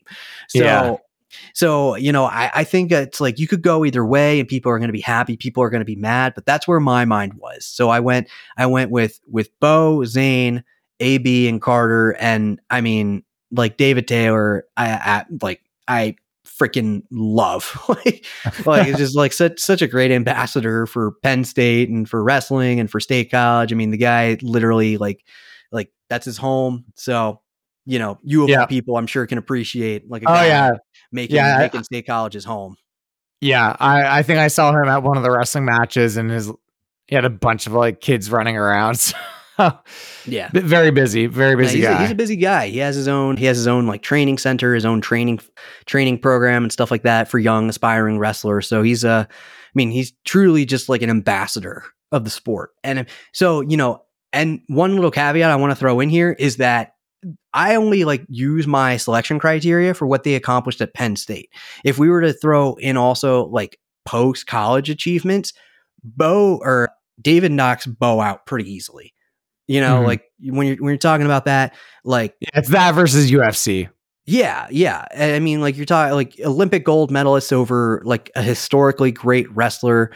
So, I think it's like you could go either way and people are going to be happy. People are going to be mad, but that's where my mind was. So I went with Bo, Zane, AB and Carter. And I mean, like David Taylor, I freaking love. like it's just like such a great ambassador for Penn State and for wrestling and for State College. I mean, the guy literally like that's his home. So, you of all people, I'm sure can appreciate like a guy making State College his home. Yeah. I think I saw him at one of the wrestling matches and he had a bunch of like kids running around. Yeah, very busy guy. He's a busy guy. He has his own like training center, his own training program and stuff like that for young aspiring wrestlers. So he's truly just like an ambassador of the sport. And so, and one little caveat I want to throw in here is that I only like use my selection criteria for what they accomplished at Penn State. If we were to throw in also like post college achievements, David knocks Bo out pretty easily. Like when you're talking about that, like it's that versus UFC. Yeah. I mean, like you're talking like Olympic gold medalist over like a historically great wrestler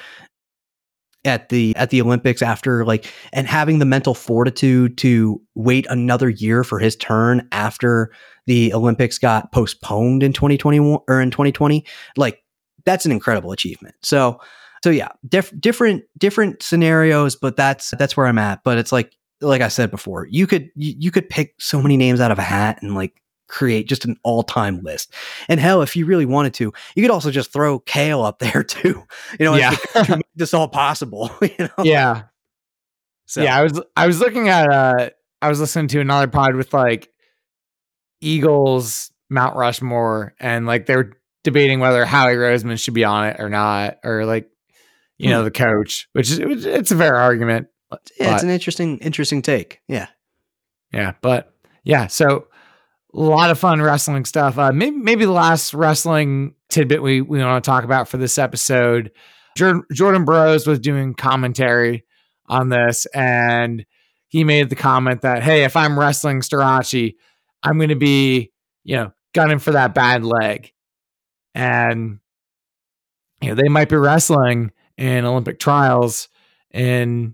at the Olympics after like, and having the mental fortitude to wait another year for his turn after the Olympics got postponed in 2021 or in 2020. Like that's an incredible achievement. So yeah, different scenarios, but that's where I'm at. But it's like I said before, you could pick so many names out of a hat and like create just an all-time list. And hell, if you really wanted to, you could also just throw Kale up there too. To make this all possible. Yeah. So yeah, I was looking at I was listening to another pod with like Eagles Mount Rushmore, and like they were debating whether Howie Roseman should be on it or not, or like the coach, which is it's a fair argument. Yeah, it's an interesting take. Yeah. Yeah. But yeah, so a lot of fun wrestling stuff. Maybe the last wrestling tidbit we want to talk about for this episode. Jordan Burroughs was doing commentary on this, and he made the comment that, hey, if I'm wrestling Starocci, I'm going to be, gunning for that bad leg. And, they might be wrestling in Olympic trials in,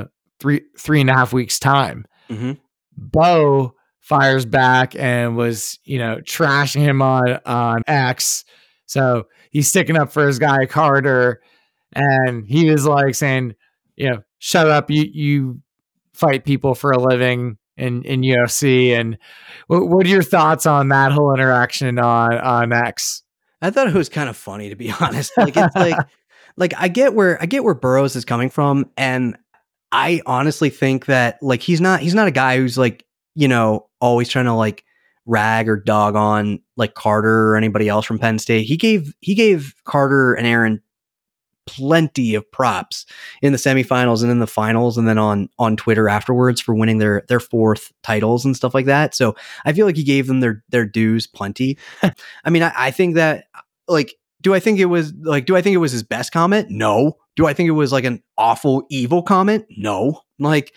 3.5 weeks time. Mm-hmm. Bo fires back and was, trashing him on X. So he's sticking up for his guy Carter. And he was like saying, shut up. You fight people for a living in UFC. And what are your thoughts on that whole interaction on X? I thought it was kind of funny, to be honest. Like, it's like I get where Burroughs is coming from, and I honestly think that like he's not a guy who's like, always trying to like rag or dog on like Carter or anybody else from Penn State. He gave Carter and Aaron plenty of props in the semifinals and in the finals, and then on Twitter afterwards for winning their fourth titles and stuff like that. So I feel like he gave them their dues plenty. I mean, I think that like, do I think it was his best comment? No. Do I think it was like an awful evil comment? No. Like,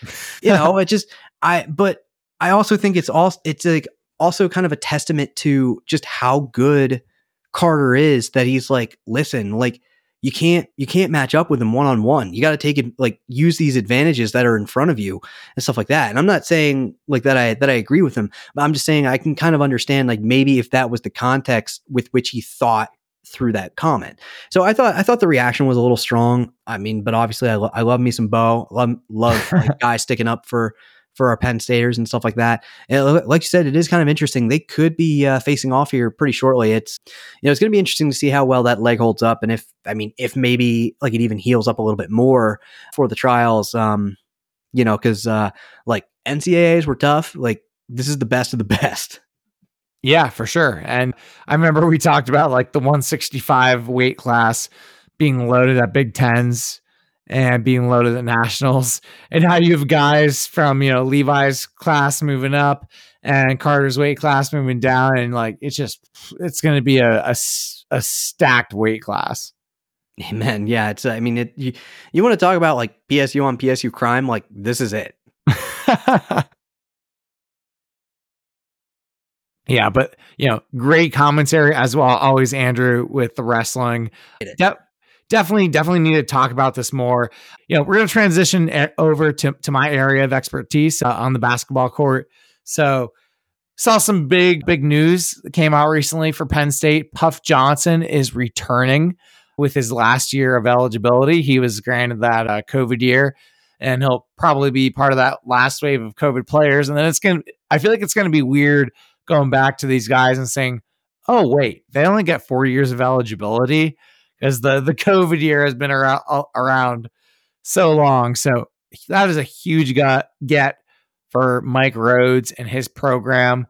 but I also think it's like also kind of a testament to just how good Carter is, that he's like, listen, like you can't match up with him one-on-one. You got to take it, like use these advantages that are in front of you and stuff like that. And I'm not saying like that I agree with him, but I'm just saying I can kind of understand like maybe if that was the context with which he thought through that comment. So I thought the reaction was a little strong. I mean, but obviously I love me some Bo. Love like guys sticking up for our Penn Staters and stuff like that. And like you said, it is kind of interesting. They could be facing off here pretty shortly. It's it's going to be interesting to see how well that leg holds up, and if maybe like it even heals up a little bit more for the trials. Because like NCAAs were tough. Like this is the best of the best. Yeah, for sure. And I remember we talked about like the 165 weight class being loaded at Big Tens and being loaded at nationals, and how you have guys from, Levi's class moving up and Carter's weight class moving down. And like, it's going to be a stacked weight class. Amen. Yeah. It's, I mean, you want to talk about like PSU on PSU crime. Like this is it. Yeah, but great commentary as well. Always Andrew with the wrestling. Definitely need to talk about this more. We're going to transition over to my area of expertise on the basketball court. So saw some big news that came out recently for Penn State. Puff Johnson is returning with his last year of eligibility. He was granted that COVID year, and he'll probably be part of that last wave of COVID players. And then I feel like it's going to be weird going back to these guys and saying, oh, wait, they only get 4 years of eligibility, because the COVID year has been around so long. So that is a huge get for Mike Rhodes and his program.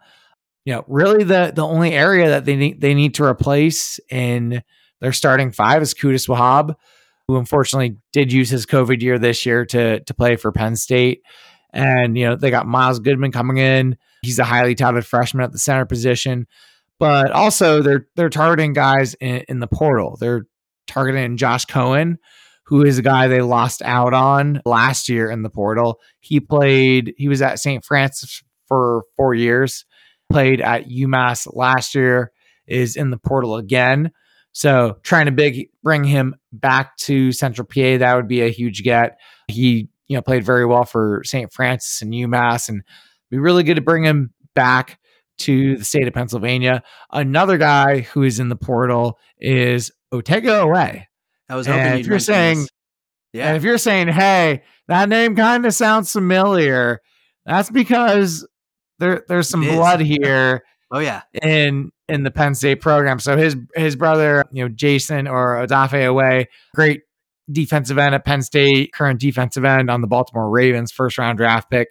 Really the only area that they need to replace in their starting five is Qudus Wahab, who unfortunately did use his COVID year this year to play for Penn State. And, they got Miles Goodman coming in. He's a highly touted freshman at the center position, but also they're targeting guys in the portal. They're targeting Josh Cohen, who is a guy they lost out on last year in the portal. He was at St. Francis for 4 years, played at UMass last year, is in the portal again. So trying to bring him back to Central PA, that would be a huge get. He, played very well for St. Francis and UMass, and be really good to bring him back to the state of Pennsylvania. Another guy who is in the portal is Otega Oweh. I was hoping if you're saying, yeah, and if you're saying, hey, that name kind of sounds familiar, that's because there's some blood here. Oh yeah, in the Penn State program. So his brother, Jason or Odafe Oweh, great defensive end at Penn State, current defensive end on the Baltimore Ravens, first round draft pick.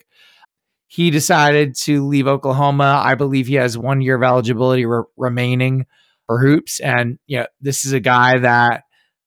He decided to leave Oklahoma. I believe he has 1 year of eligibility remaining for hoops. And, this is a guy that,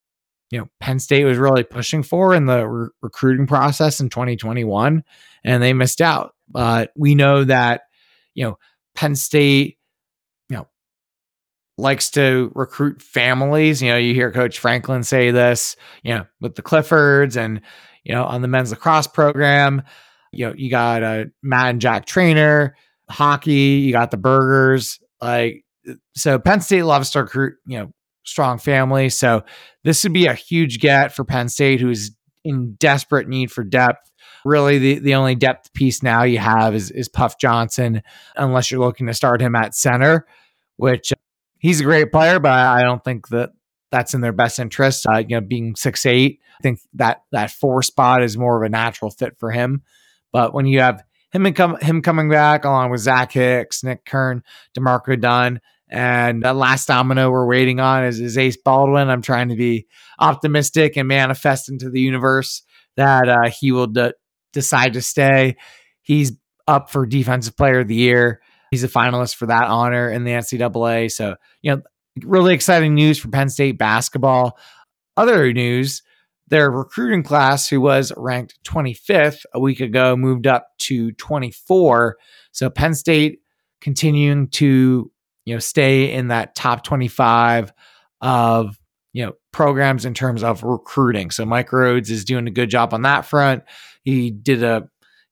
Penn State was really pushing for in the recruiting process in 2021, and they missed out. But we know that, Penn State, likes to recruit families. You hear Coach Franklin say this, with the Cliffords and, on the men's lacrosse program. You got Matt and Jack Trainer, hockey, you got the Burgers. So Penn State loves to recruit, strong families. So this would be a huge get for Penn State, who's in desperate need for depth. Really, the only depth piece now you have is Puff Johnson, unless you're looking to start him at center, which he's a great player, but I don't think that's in their best interest. Being 6'8", I think that 4 spot is more of a natural fit for him. But when you have him coming back along with Zach Hicks, Nick Kern, DeMarco Dunn, and the last domino we're waiting on is Ace Baldwin. I'm trying to be optimistic and manifest into the universe that he will decide to stay. He's up for Defensive Player of the Year. He's a finalist for that honor in the NCAA. So, really exciting news for Penn State basketball. Other news, their recruiting class, who was ranked 25th a week ago, moved up to 24. So Penn State continuing to, stay in that top 25 of, programs in terms of recruiting. So Mike Rhodes is doing a good job on that front. He did a,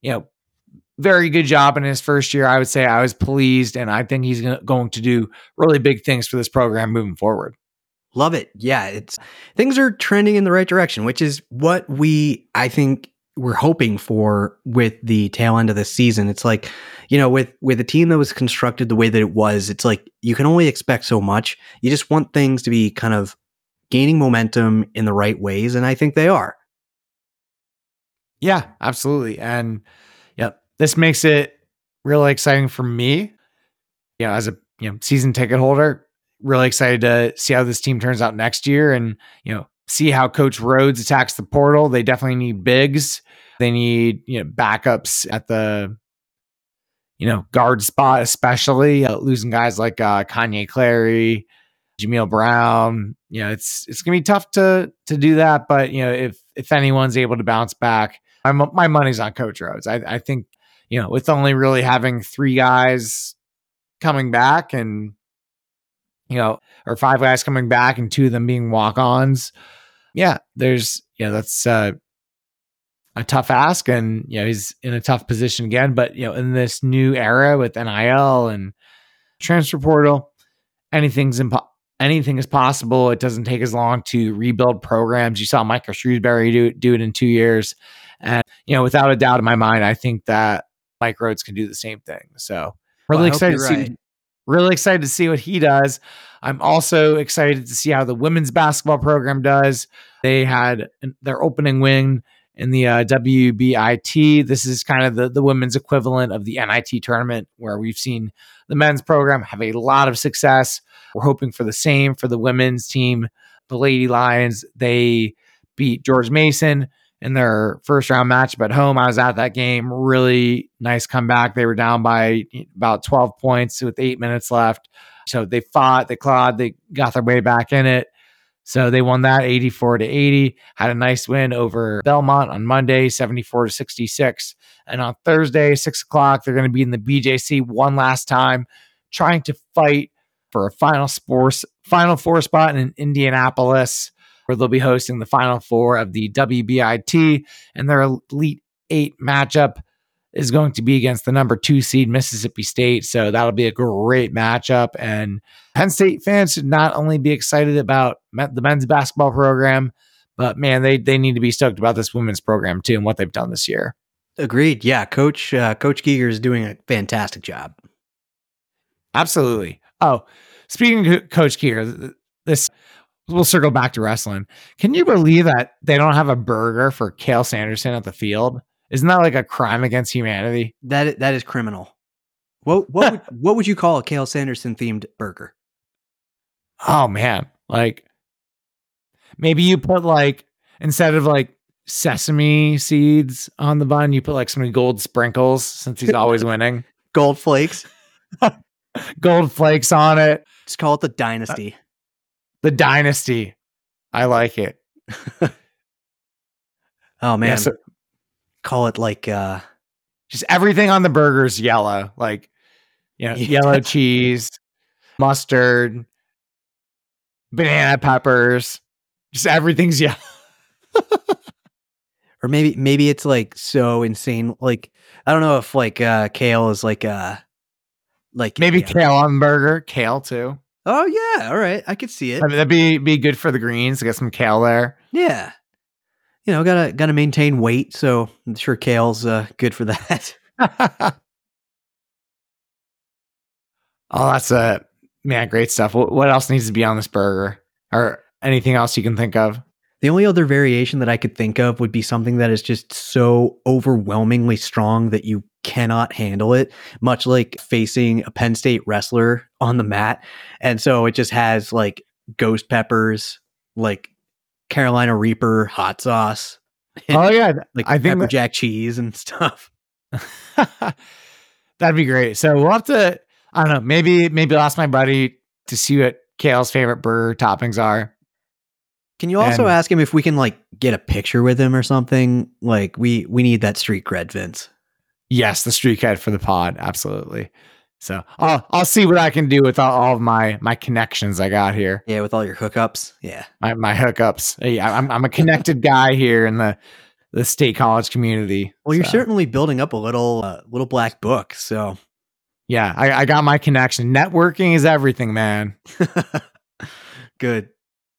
very good job in his first year. I would say I was pleased, and I think he's going to do really big things for this program moving forward. Love it. Yeah, things are trending in the right direction, which is what I think we're hoping for with the tail end of the season. It's like, with a team that was constructed the way that it was, it's like you can only expect so much. You just want things to be kind of gaining momentum in the right ways, and I think they are. Yeah, absolutely. And this makes it really exciting for me, as a season ticket holder. Really excited to see how this team turns out next year, and see how Coach Rhodes attacks the portal. They definitely need bigs. They need backups at the guard spot, especially losing guys like Kanye Clary, Jameel Brown. It's gonna be tough to do that, but if anyone's able to bounce back, my money's on Coach Rhodes. I think with only really having 3 guys coming back and, or 5 guys coming back and 2 of them being walk-ons. Yeah, that's a tough ask, and, he's in a tough position again. But, in this new era with NIL and transfer portal, anything is possible. It doesn't take as long to rebuild programs. You saw Micah Shrewsbury do it in 2 years. And, without a doubt in my mind, I think that Mike Rhodes can do the same thing. So really excited to see what he does. I'm also excited to see how the women's basketball program does. They had their opening win in the WBIT. This is kind of the women's equivalent of the NIT tournament, where we've seen the men's program have a lot of success. We're hoping for the same for the women's team. The Lady Lions, they beat George Mason in their first round matchup at home. I was at that game. Really nice comeback. They were down by about 12 points with 8 minutes left. So they fought, they clawed, they got their way back in it. So they won that 84-80, had a nice win over Belmont on Monday, 74-66. And on Thursday, 6:00, they're going to be in the BJC one last time, trying to fight for a Final Four spot in Indianapolis, where they'll be hosting the Final Four of the WBIT, and their Elite 8 matchup is going to be against the number 2 seed Mississippi State. So that'll be a great matchup. And Penn State fans should not only be excited about the men's basketball program, but man, they need to be stoked about this women's program too and what they've done this year. Agreed. Yeah, Coach Giger is doing a fantastic job. Absolutely. Oh, speaking of Coach Giger, we'll circle back to wrestling. Can you believe that they don't have a burger for Cael Sanderson at the field? Isn't that like a crime against humanity? That is criminal. What would you call a Cael Sanderson themed burger? Oh man, like maybe you put instead of sesame seeds on the bun, you put some gold sprinkles, since he's always winning. Gold flakes. Gold flakes on it. Just call it the Dynasty. The Dynasty. I like it. Oh man. Yeah, so call it just everything on the burger is yellow. Yellow cheese, mustard, banana peppers, just everything's yellow. Or maybe it's like so insane. Like, I don't know if like kale is like Maybe yeah. kale on the burger, kale too. Oh yeah, all right, I could see it. I mean, that'd be good for the greens to get some kale there. Yeah, gotta maintain weight, so I'm sure kale's good for that. Oh, that's man, great stuff. What else needs to be on this burger, or anything else you can think of? The only other variation that I could think of would be something that is just so overwhelmingly strong that you cannot handle it, much like facing a Penn State wrestler on the mat. And so it just has like ghost peppers, like Carolina Reaper hot sauce. Oh yeah, like I think pepper jack cheese and stuff. That'd be great. So we'll have to, I don't know, maybe I'll ask my buddy to see what Kale's favorite burger toppings are. Can you also ask him if we can like get a picture with him or something? Like we need that street cred, Vince. Yes, the street cred for the pod, absolutely. So I'll see what I can do with all of my connections I got here. Yeah, with all your hookups. Yeah, my hookups. Yeah, I'm a connected guy here in the state college community. Well, you're certainly building up a little black book. So yeah, I got my connection. Networking is everything, man. Good.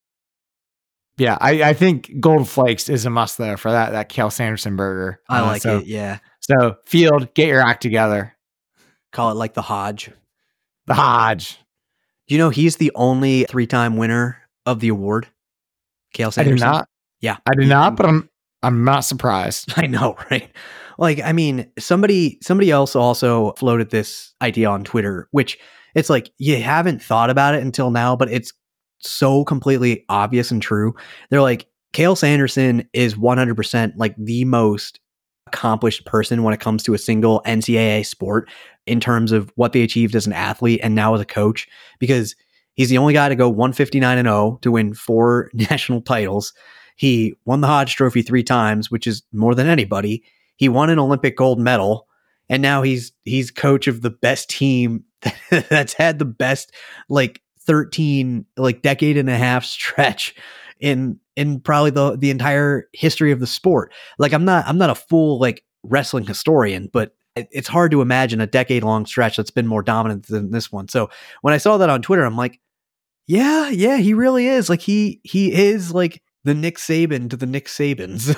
Yeah, I think Gold Flakes is a must there for that Kale Sanderson burger. I like it. Yeah. So Field, get your act together. Call it like the Hodge. The Hodge. Do you know he's the only 3-time winner of the award? Kale Sanderson. I do not. Yeah, I do not. But I'm not surprised. I know, right? Like, I mean, somebody else also floated this idea on Twitter, which it's like you haven't thought about it until now, but it's so completely obvious and true. They're like, Kale Sanderson is 100% like the most accomplished person when it comes to a single NCAA sport in terms of what they achieved as an athlete and now as a coach, because he's the only guy to go 159-0 to win 4 national titles. He won the Hodge Trophy 3 times, which is more than anybody. He won an Olympic gold medal, and now he's coach of the best team that's had the best like 13 like decade and a half stretch in probably the entire history of the sport. Like I'm not a full like wrestling historian, but it's hard to imagine a decade long stretch that's been more dominant than this one. So when I saw that on Twitter, I'm like, yeah, he really is. Like he is like the Nick Saban to the Nick Sabans.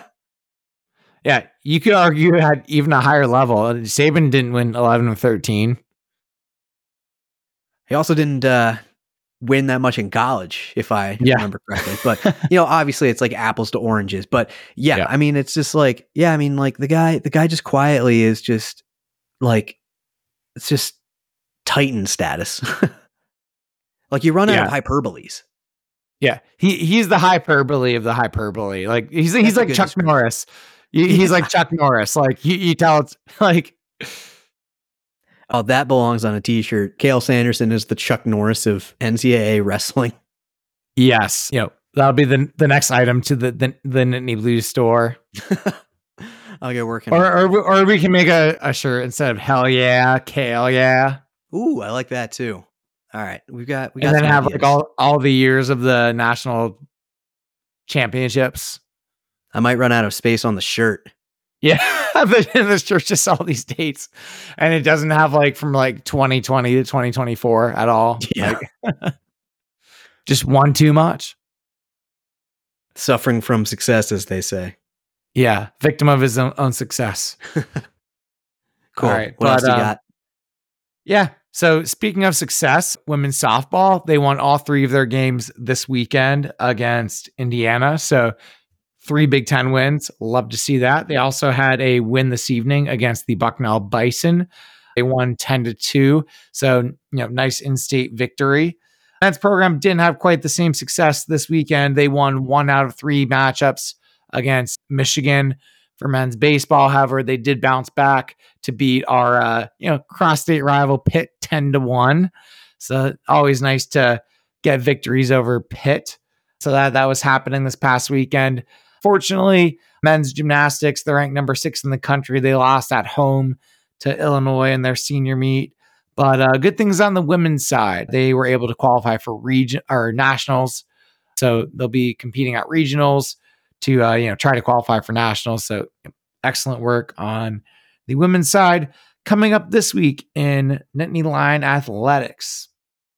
Yeah, you could argue at even a higher level. Saban didn't win 11 or 13. He also didn't win that much in college, if I remember correctly. But obviously it's like apples to oranges. But yeah, I mean, it's just like, like the guy just quietly is just like, it's just Titan status. Like you run out of hyperboles. Yeah, he's the hyperbole of the hyperbole. Like he's like Chuck Norris. He's like Chuck Norris. Like you tell it's like. Oh, that belongs on a t-shirt. Kale Sanderson is the Chuck Norris of NCAA wrestling. Yes. That'll be the next item to the Nittany Blues store. I'll get working. Or we can make a shirt instead of hell yeah, Kale yeah. Ooh, I like that too. All right. We got and then have ideas. Like all the years of the national championships. I might run out of space on the shirt. Yeah, but in this church just all these dates, and it doesn't have like from like 2020 to 2024 at all. Yeah, like, just one too much. Suffering from success, as they say. Yeah, victim of his own success. Cool. All right, what else you got? Yeah. So speaking of success, women's softball, they won all 3 of their games this weekend against Indiana. So 3 Big Ten wins. Love to see that. They also had a win this evening against the Bucknell Bison. They won 10-2. So, nice in-state victory. Men's program didn't have quite the same success this weekend. They won 1 out of 3 matchups against Michigan. For men's baseball, however, they did bounce back to beat our, cross-state rival Pitt 10-1. So always nice to get victories over Pitt. So that was happening this past weekend. Fortunately, men's gymnastics, they're ranked number 6 in the country. They lost at home to Illinois in their senior meet. But good things on the women's side. They were able to qualify for region or nationals. So they'll be competing at regionals to try to qualify for nationals. So excellent work on the women's side. Coming up this week in Nittany Lion Athletics.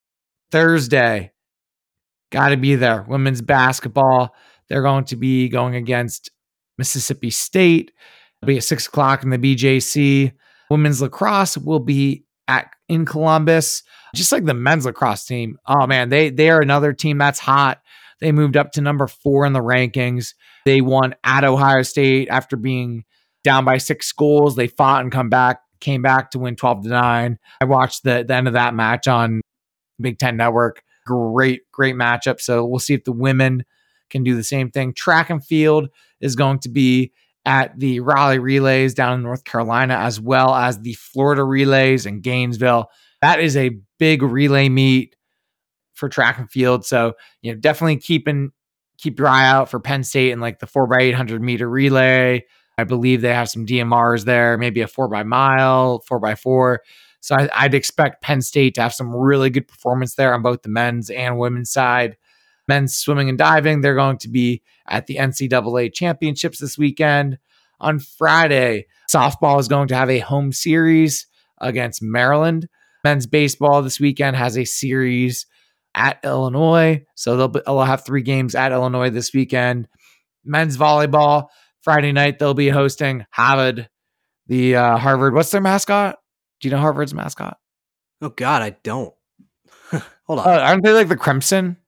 Thursday, got to be there. Women's basketball. They're going to be going against Mississippi State. It'll be at 6:00 in the BJC. Women's lacrosse will be in Columbus, just like the men's lacrosse team. Oh man, they are another team that's hot. They moved up to number 4 in the rankings. They won at Ohio State after being down by 6 goals. They fought and came back to win 12-9. I watched the end of that match on Big Ten Network. Great matchup. So we'll see if the women can do the same thing. Track and field is going to be at the Raleigh Relays down in North Carolina, as well as the Florida Relays in Gainesville. That is a big relay meet for track and field. So, definitely keep your eye out for Penn State and like the 4x800 meter relay. I believe they have some DMRs there, maybe a 4x mile, 4x4. So I'd expect Penn State to have some really good performance there on both the men's and women's side. Men's swimming and diving, they're going to be at the NCAA championships this weekend. On Friday, softball is going to have a home series against Maryland. Men's baseball this weekend has a series at Illinois. So they'll have 3 games at Illinois this weekend. Men's volleyball, Friday night, they'll be hosting Harvard, the Harvard. What's their mascot? Do you know Harvard's mascot? Oh God, I don't. Hold on. Aren't they like the Crimson?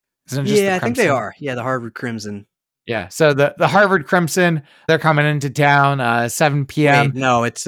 I think they are. Yeah, the Harvard Crimson. Yeah, so the Harvard Crimson, they're coming into town 7 p.m. Wait, no, it's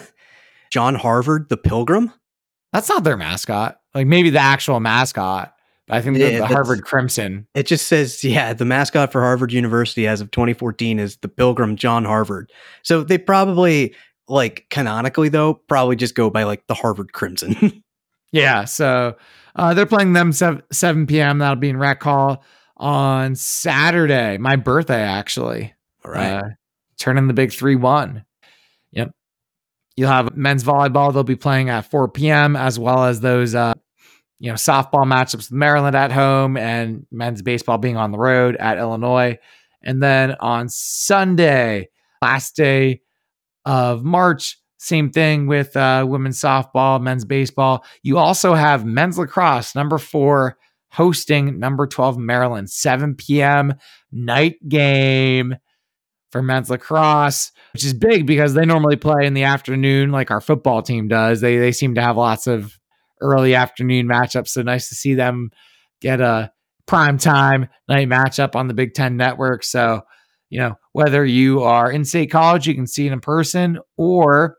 John Harvard, the Pilgrim. That's not their mascot. Like maybe the actual mascot. But I think the Harvard Crimson. It just says, the mascot for Harvard University as of 2014 is the Pilgrim John Harvard. So they probably, like canonically though, probably just go by like the Harvard Crimson. Yeah, so they're playing them 7 p.m. That'll be in Rec Hall on Saturday. My birthday, actually. All right. Turning the big 3-1. Yep. You'll have men's volleyball. They'll be playing at 4 p.m. as well as those softball matchups with Maryland at home and men's baseball being on the road at Illinois. And then on Sunday, last day of March, same thing with women's softball, men's baseball. You also have men's lacrosse, number 4, hosting number 12 Maryland, 7 p.m. night game for men's lacrosse, which is big because they normally play in the afternoon like our football team does. They seem to have lots of early afternoon matchups. So nice to see them get a primetime night matchup on the Big Ten Network. So, whether you are in State College, you can see it in person, or,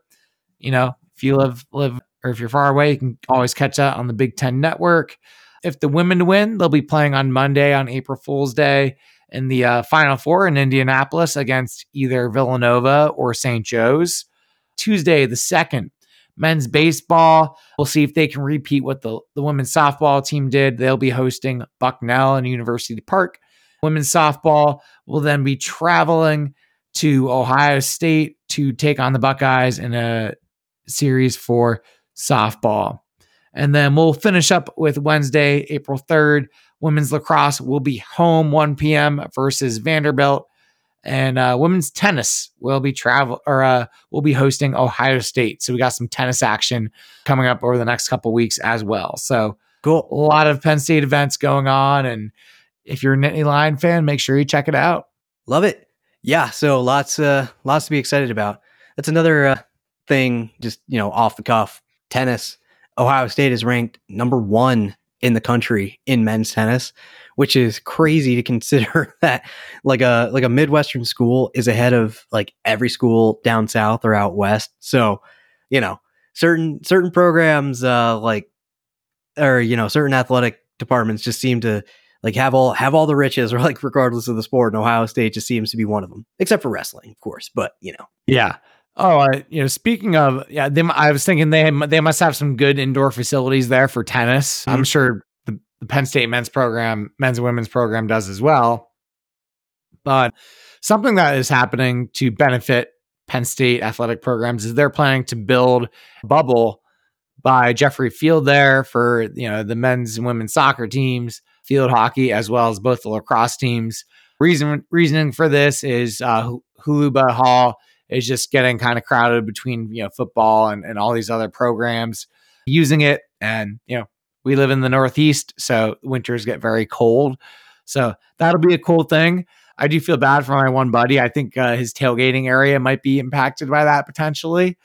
if you live or if you're far away, you can always catch that on the Big Ten Network. If the women win, they'll be playing on Monday on April Fool's Day in the Final Four in Indianapolis against either Villanova or St. Joe's. Tuesday, the 2nd, men's baseball. We'll see if they can repeat what the women's softball team did. They'll be hosting Bucknell and University Park. Women's softball will then be traveling to Ohio State to take on the Buckeyes in a series for softball. And then we'll finish up with Wednesday, April 3rd. Women's lacrosse will be home 1 p.m. versus Vanderbilt. And women's tennis will be will be hosting Ohio State. So we got some tennis action coming up over the next couple weeks as well. So cool. A lot of Penn State events going on. And if you're a Nittany Lion fan, make sure you check it out. Love it. Yeah. So lots to be excited about. That's another thing, just, off the cuff. Tennis. Ohio State is ranked number 1 in the country in men's tennis, which is crazy to consider that like a Midwestern school is ahead of like every school down south or out west. So, certain programs certain athletic departments just seem to like have all the riches, or like regardless of the sport, and Ohio State just seems to be one of them, except for wrestling, of course. But yeah. Oh, speaking of, I was thinking they must have some good indoor facilities there for tennis. Mm-hmm. I'm sure the Penn State men's and women's program does as well. But something that is happening to benefit Penn State athletic programs is they're planning to build a bubble by Jeffrey Field there for, the men's and women's soccer teams, field hockey, as well as both the lacrosse teams. Reasoning for this is Huluba Hall is just getting kind of crowded between, football and all these other programs using it. And, we live in the Northeast, so winters get very cold. So that'll be a cool thing. I do feel bad for my one buddy. I think his tailgating area might be impacted by that potentially.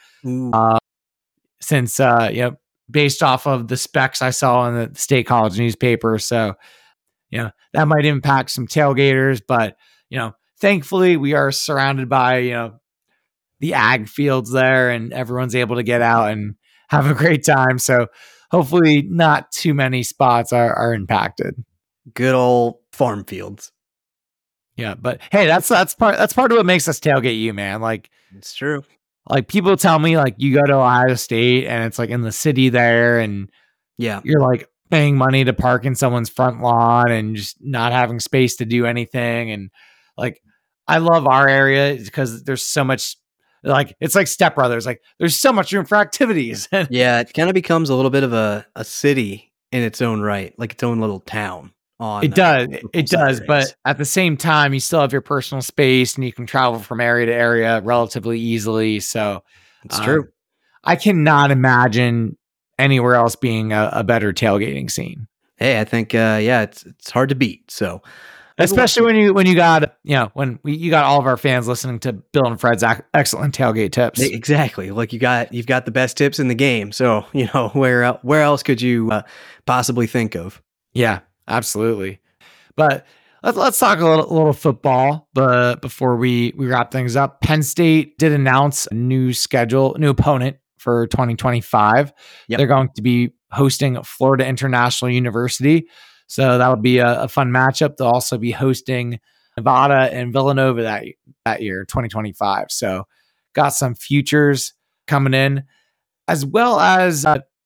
Since, based off of the specs I saw in the State College newspaper. So, that might impact some tailgaters, but, thankfully we are surrounded by, the ag fields there, and everyone's able to get out and have a great time. So hopefully not too many spots are impacted. Good old farm fields. Yeah, but hey, that's part of what makes us tailgate you, man. Like, it's true. Like, people tell me, like, you go to Ohio State and it's like in the city there, and you're like paying money to park in someone's front lawn and just not having space to do anything. And like, I love our area because there's so much, like, it's like Step Brothers. Like, there's so much room for activities. Yeah, it kind of becomes a little bit of a city in its own right, like its own little town. It does. But at the same time, you still have your personal space and you can travel from area to area relatively easily. So it's true. I cannot imagine anywhere else being a better tailgating scene. Hey, I think, it's hard to beat. So especially when you got, you got all of our fans listening to Bill and Fred's excellent tailgate tips. Exactly. Like you've got the best tips in the game. So, where else could you possibly think of? Yeah. Absolutely. But let's talk a little football. But before we wrap things up, Penn State did announce a new opponent for 2025. Yep. They're going to be hosting Florida International University. So that'll be a fun matchup. They'll also be hosting Nevada and Villanova that year, 2025. So got some futures coming in, as well as,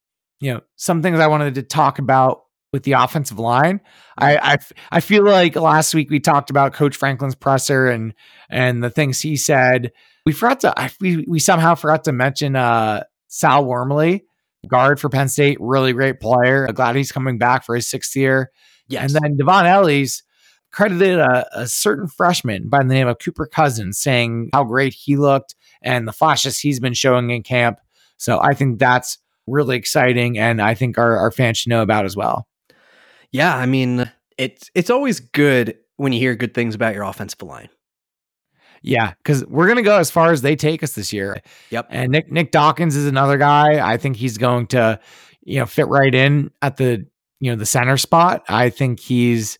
some things I wanted to talk about with the offensive line. I feel like last week we talked about Coach Franklin's presser and the things he said. We somehow forgot to mention Sal Wormley, guard for Penn State, really great player. Glad he's coming back for his 6th year. Yes. And then Devon Ellis credited a certain freshman by the name of Cooper Cousins, saying how great he looked and the flashes he's been showing in camp. So I think that's really exciting, and I think our fans should know about as well. Yeah, I mean, it's always good when you hear good things about your offensive line. Yeah, because we're going to go as far as they take us this year. Yep. And Nick Dawkins is another guy. I think he's going to, fit right in at the center spot. I think he's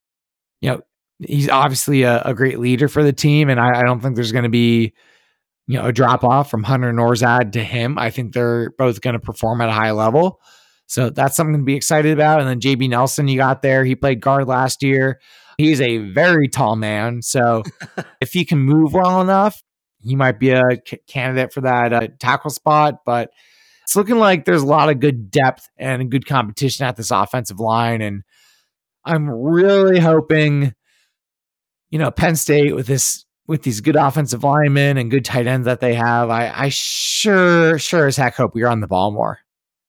obviously a great leader for the team, and I don't think there's going to be, a drop off from Hunter Norzad to him. I think they're both going to perform at a high level. So that's something to be excited about. And then JB Nelson, you got there. He played guard last year. He's a very tall man. So if he can move well enough, he might be a candidate for that tackle spot. But it's looking like there's a lot of good depth and good competition at this offensive line. And I'm really hoping, Penn State with these good offensive linemen and good tight ends that they have, I sure as heck hope we are on the ball more.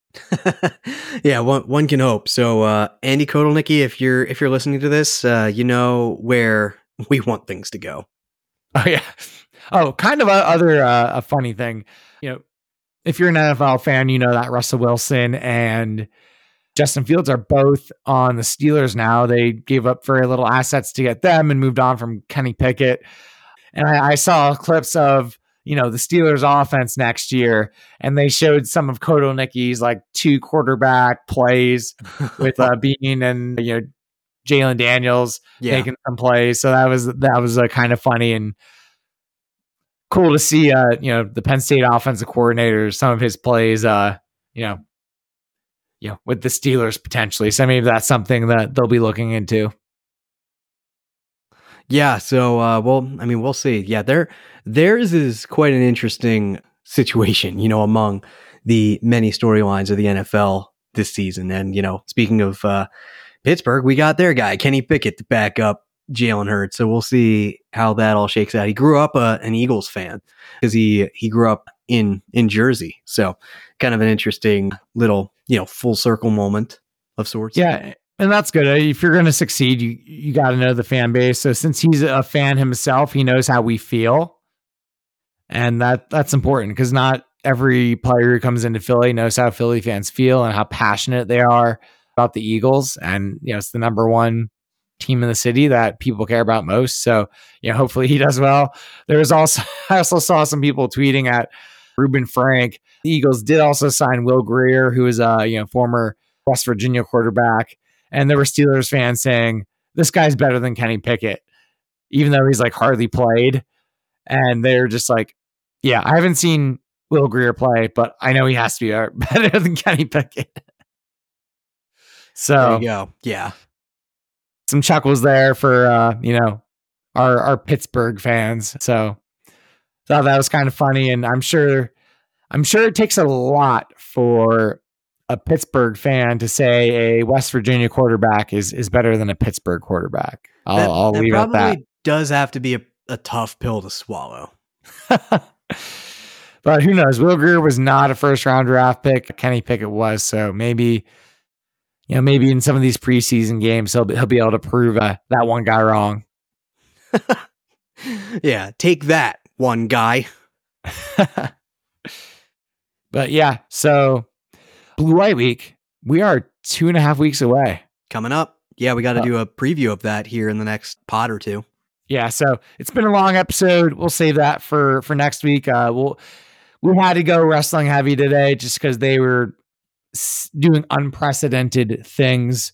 Yeah, one can hope. So, Andy Kotelnicki, if you're listening to this, you know where we want things to go. Oh yeah. Oh, kind of a funny thing. If you're an NFL fan, you know that Russell Wilson and Justin Fields are both on the Steelers now. They gave up very little assets to get them and moved on from Kenny Pickett. And I saw clips of the Steelers offense next year, and they showed some of Kotelnicki's like 2 quarterback plays with Bean and Jalen Daniels making some plays. So that was kind of funny and cool to see. The Penn State offensive coordinator, some of his plays, with the Steelers potentially. So maybe that's something that they'll be looking into. Yeah, so we'll see. Yeah, theirs is quite an interesting situation, among the many storylines of the NFL this season. And speaking of Pittsburgh, we got their guy Kenny Pickett to back up Jalen Hurts. So we'll see how that all shakes out. He grew up an Eagles fan because he grew up in Jersey. So kind of an interesting little, full circle moment of sorts. Yeah. And that's good. If you're going to succeed, you got to know the fan base. So since he's a fan himself, he knows how we feel. And that's important because not every player who comes into Philly knows how Philly fans feel and how passionate they are about the Eagles. And, it's the number one team in the city that people care about most. So, hopefully he does well. I also saw some people tweeting at Reuben Frank. The Eagles did also sign Will Grier, who is a, former West Virginia quarterback. And there were Steelers fans saying, this guy's better than Kenny Pickett, even though he's like hardly played. And they're just like, yeah, I haven't seen Will Grier play, but I know he has to be better than Kenny Pickett. So there you go. Yeah. Some chuckles there for, our Pittsburgh fans. So thought that was kind of funny. And I'm sure it takes a lot for a Pittsburgh fan to say a West Virginia quarterback is better than a Pittsburgh quarterback. I'll leave it at that. Probably does have to be a tough pill to swallow. But who knows? Will Grier was not a first round draft pick. Kenny Pickett was. So maybe in some of these preseason games, he'll be able to prove that one guy wrong. Yeah. Take that, one guy. But yeah, so Blue White Week, we are 2.5 weeks away. Coming up. Yeah, we got to do a preview of that here in the next pod or two. Yeah, so it's been a long episode. We'll save that for next week. We had to go wrestling heavy today just because they were doing unprecedented things.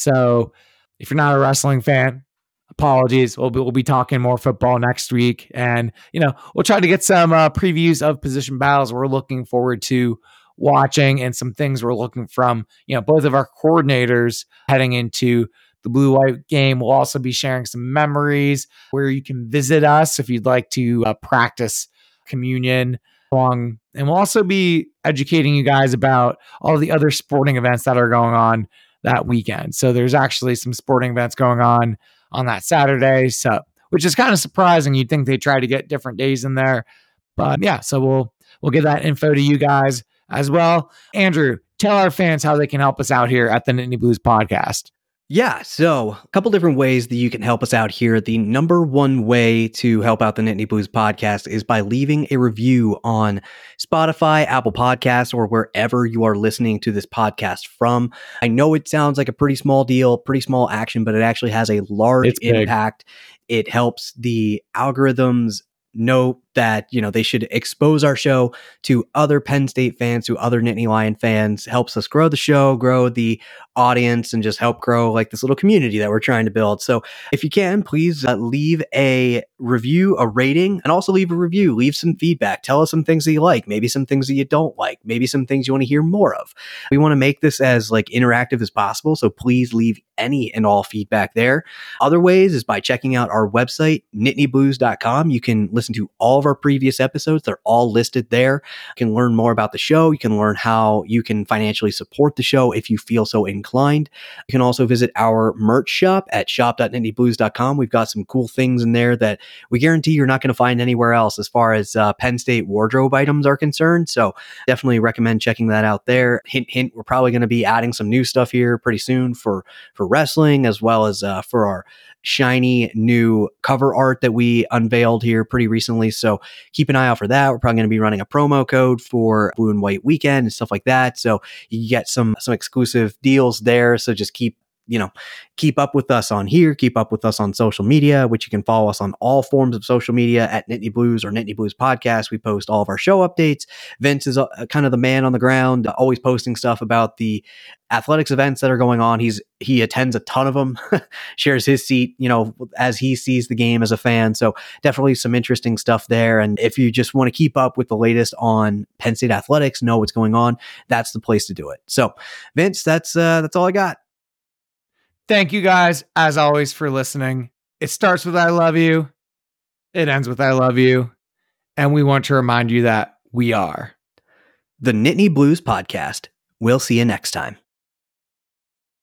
So if you're not a wrestling fan, apologies. We'll be talking more football next week, and we'll try to get some previews of position battles we're looking forward to watching and some things we're looking from both of our coordinators heading into the Blue White game. We'll also be sharing some memories where you can visit us if you'd like to practice communion along. And we'll also be educating you guys about all the other sporting events that are going on that weekend. So there's actually some sporting events going on that Saturday, so which is kind of surprising. You'd think they try to get different days in there, but yeah. So we'll get that info to you guys as well. Andrew, tell our fans how they can help us out here at the Nittany Blues podcast. Yeah, so a couple different ways that you can help us out here. The number one way to help out the Nittany Blues podcast is by leaving a review on Spotify, Apple Podcasts, or wherever you are listening to this podcast from. I know it sounds like a pretty small deal, pretty small action, but it actually has a large impact. It helps the algorithms know that, they should expose our show to other Penn State fans, to other Nittany Lion fans, helps us grow the show, grow the audience, and just help grow like this little community that we're trying to build. So if you can, please leave a review, a rating, and also leave a review, leave some feedback. Tell us some things that you like, maybe some things that you don't like, maybe some things you want to hear more of. We want to make this as interactive as possible. So please leave any and all feedback there. Other ways is by checking out our website, nittnyblues.com. You can listen to all of our previous episodes. They're all listed there. You can learn more about the show. You can learn how you can financially support the show if you feel so inclined. You can also visit our merch shop at shop.nittnyblues.com. We've got some cool things in there that we guarantee you're not going to find anywhere else as far as Penn State wardrobe items are concerned. So definitely recommend checking that out there. Hint, hint, we're probably going to be adding some new stuff here pretty soon for wrestling, as well as for our shiny new cover art that we unveiled here pretty recently. So keep an eye out for that. We're probably going to be running a promo code for Blue and White Weekend and stuff like that. So you get some exclusive deals there. So just keep up with us on here, keep up with us on social media, which you can follow us on all forms of social media at Nittany Blues or Nittany Blues Podcast. We post all of our show updates. Vince is kind of the man on the ground, always posting stuff about the athletics events that are going on. He attends a ton of them, shares his seat, as he sees the game as a fan. So definitely some interesting stuff there. And if you just want to keep up with the latest on Penn State athletics, know what's going on, that's the place to do it. So Vince, that's all I got. Thank you guys, as always, for listening. It starts with I love you. It ends with I love you. And we want to remind you that we are the Nittany Blues Podcast. We'll see you next time.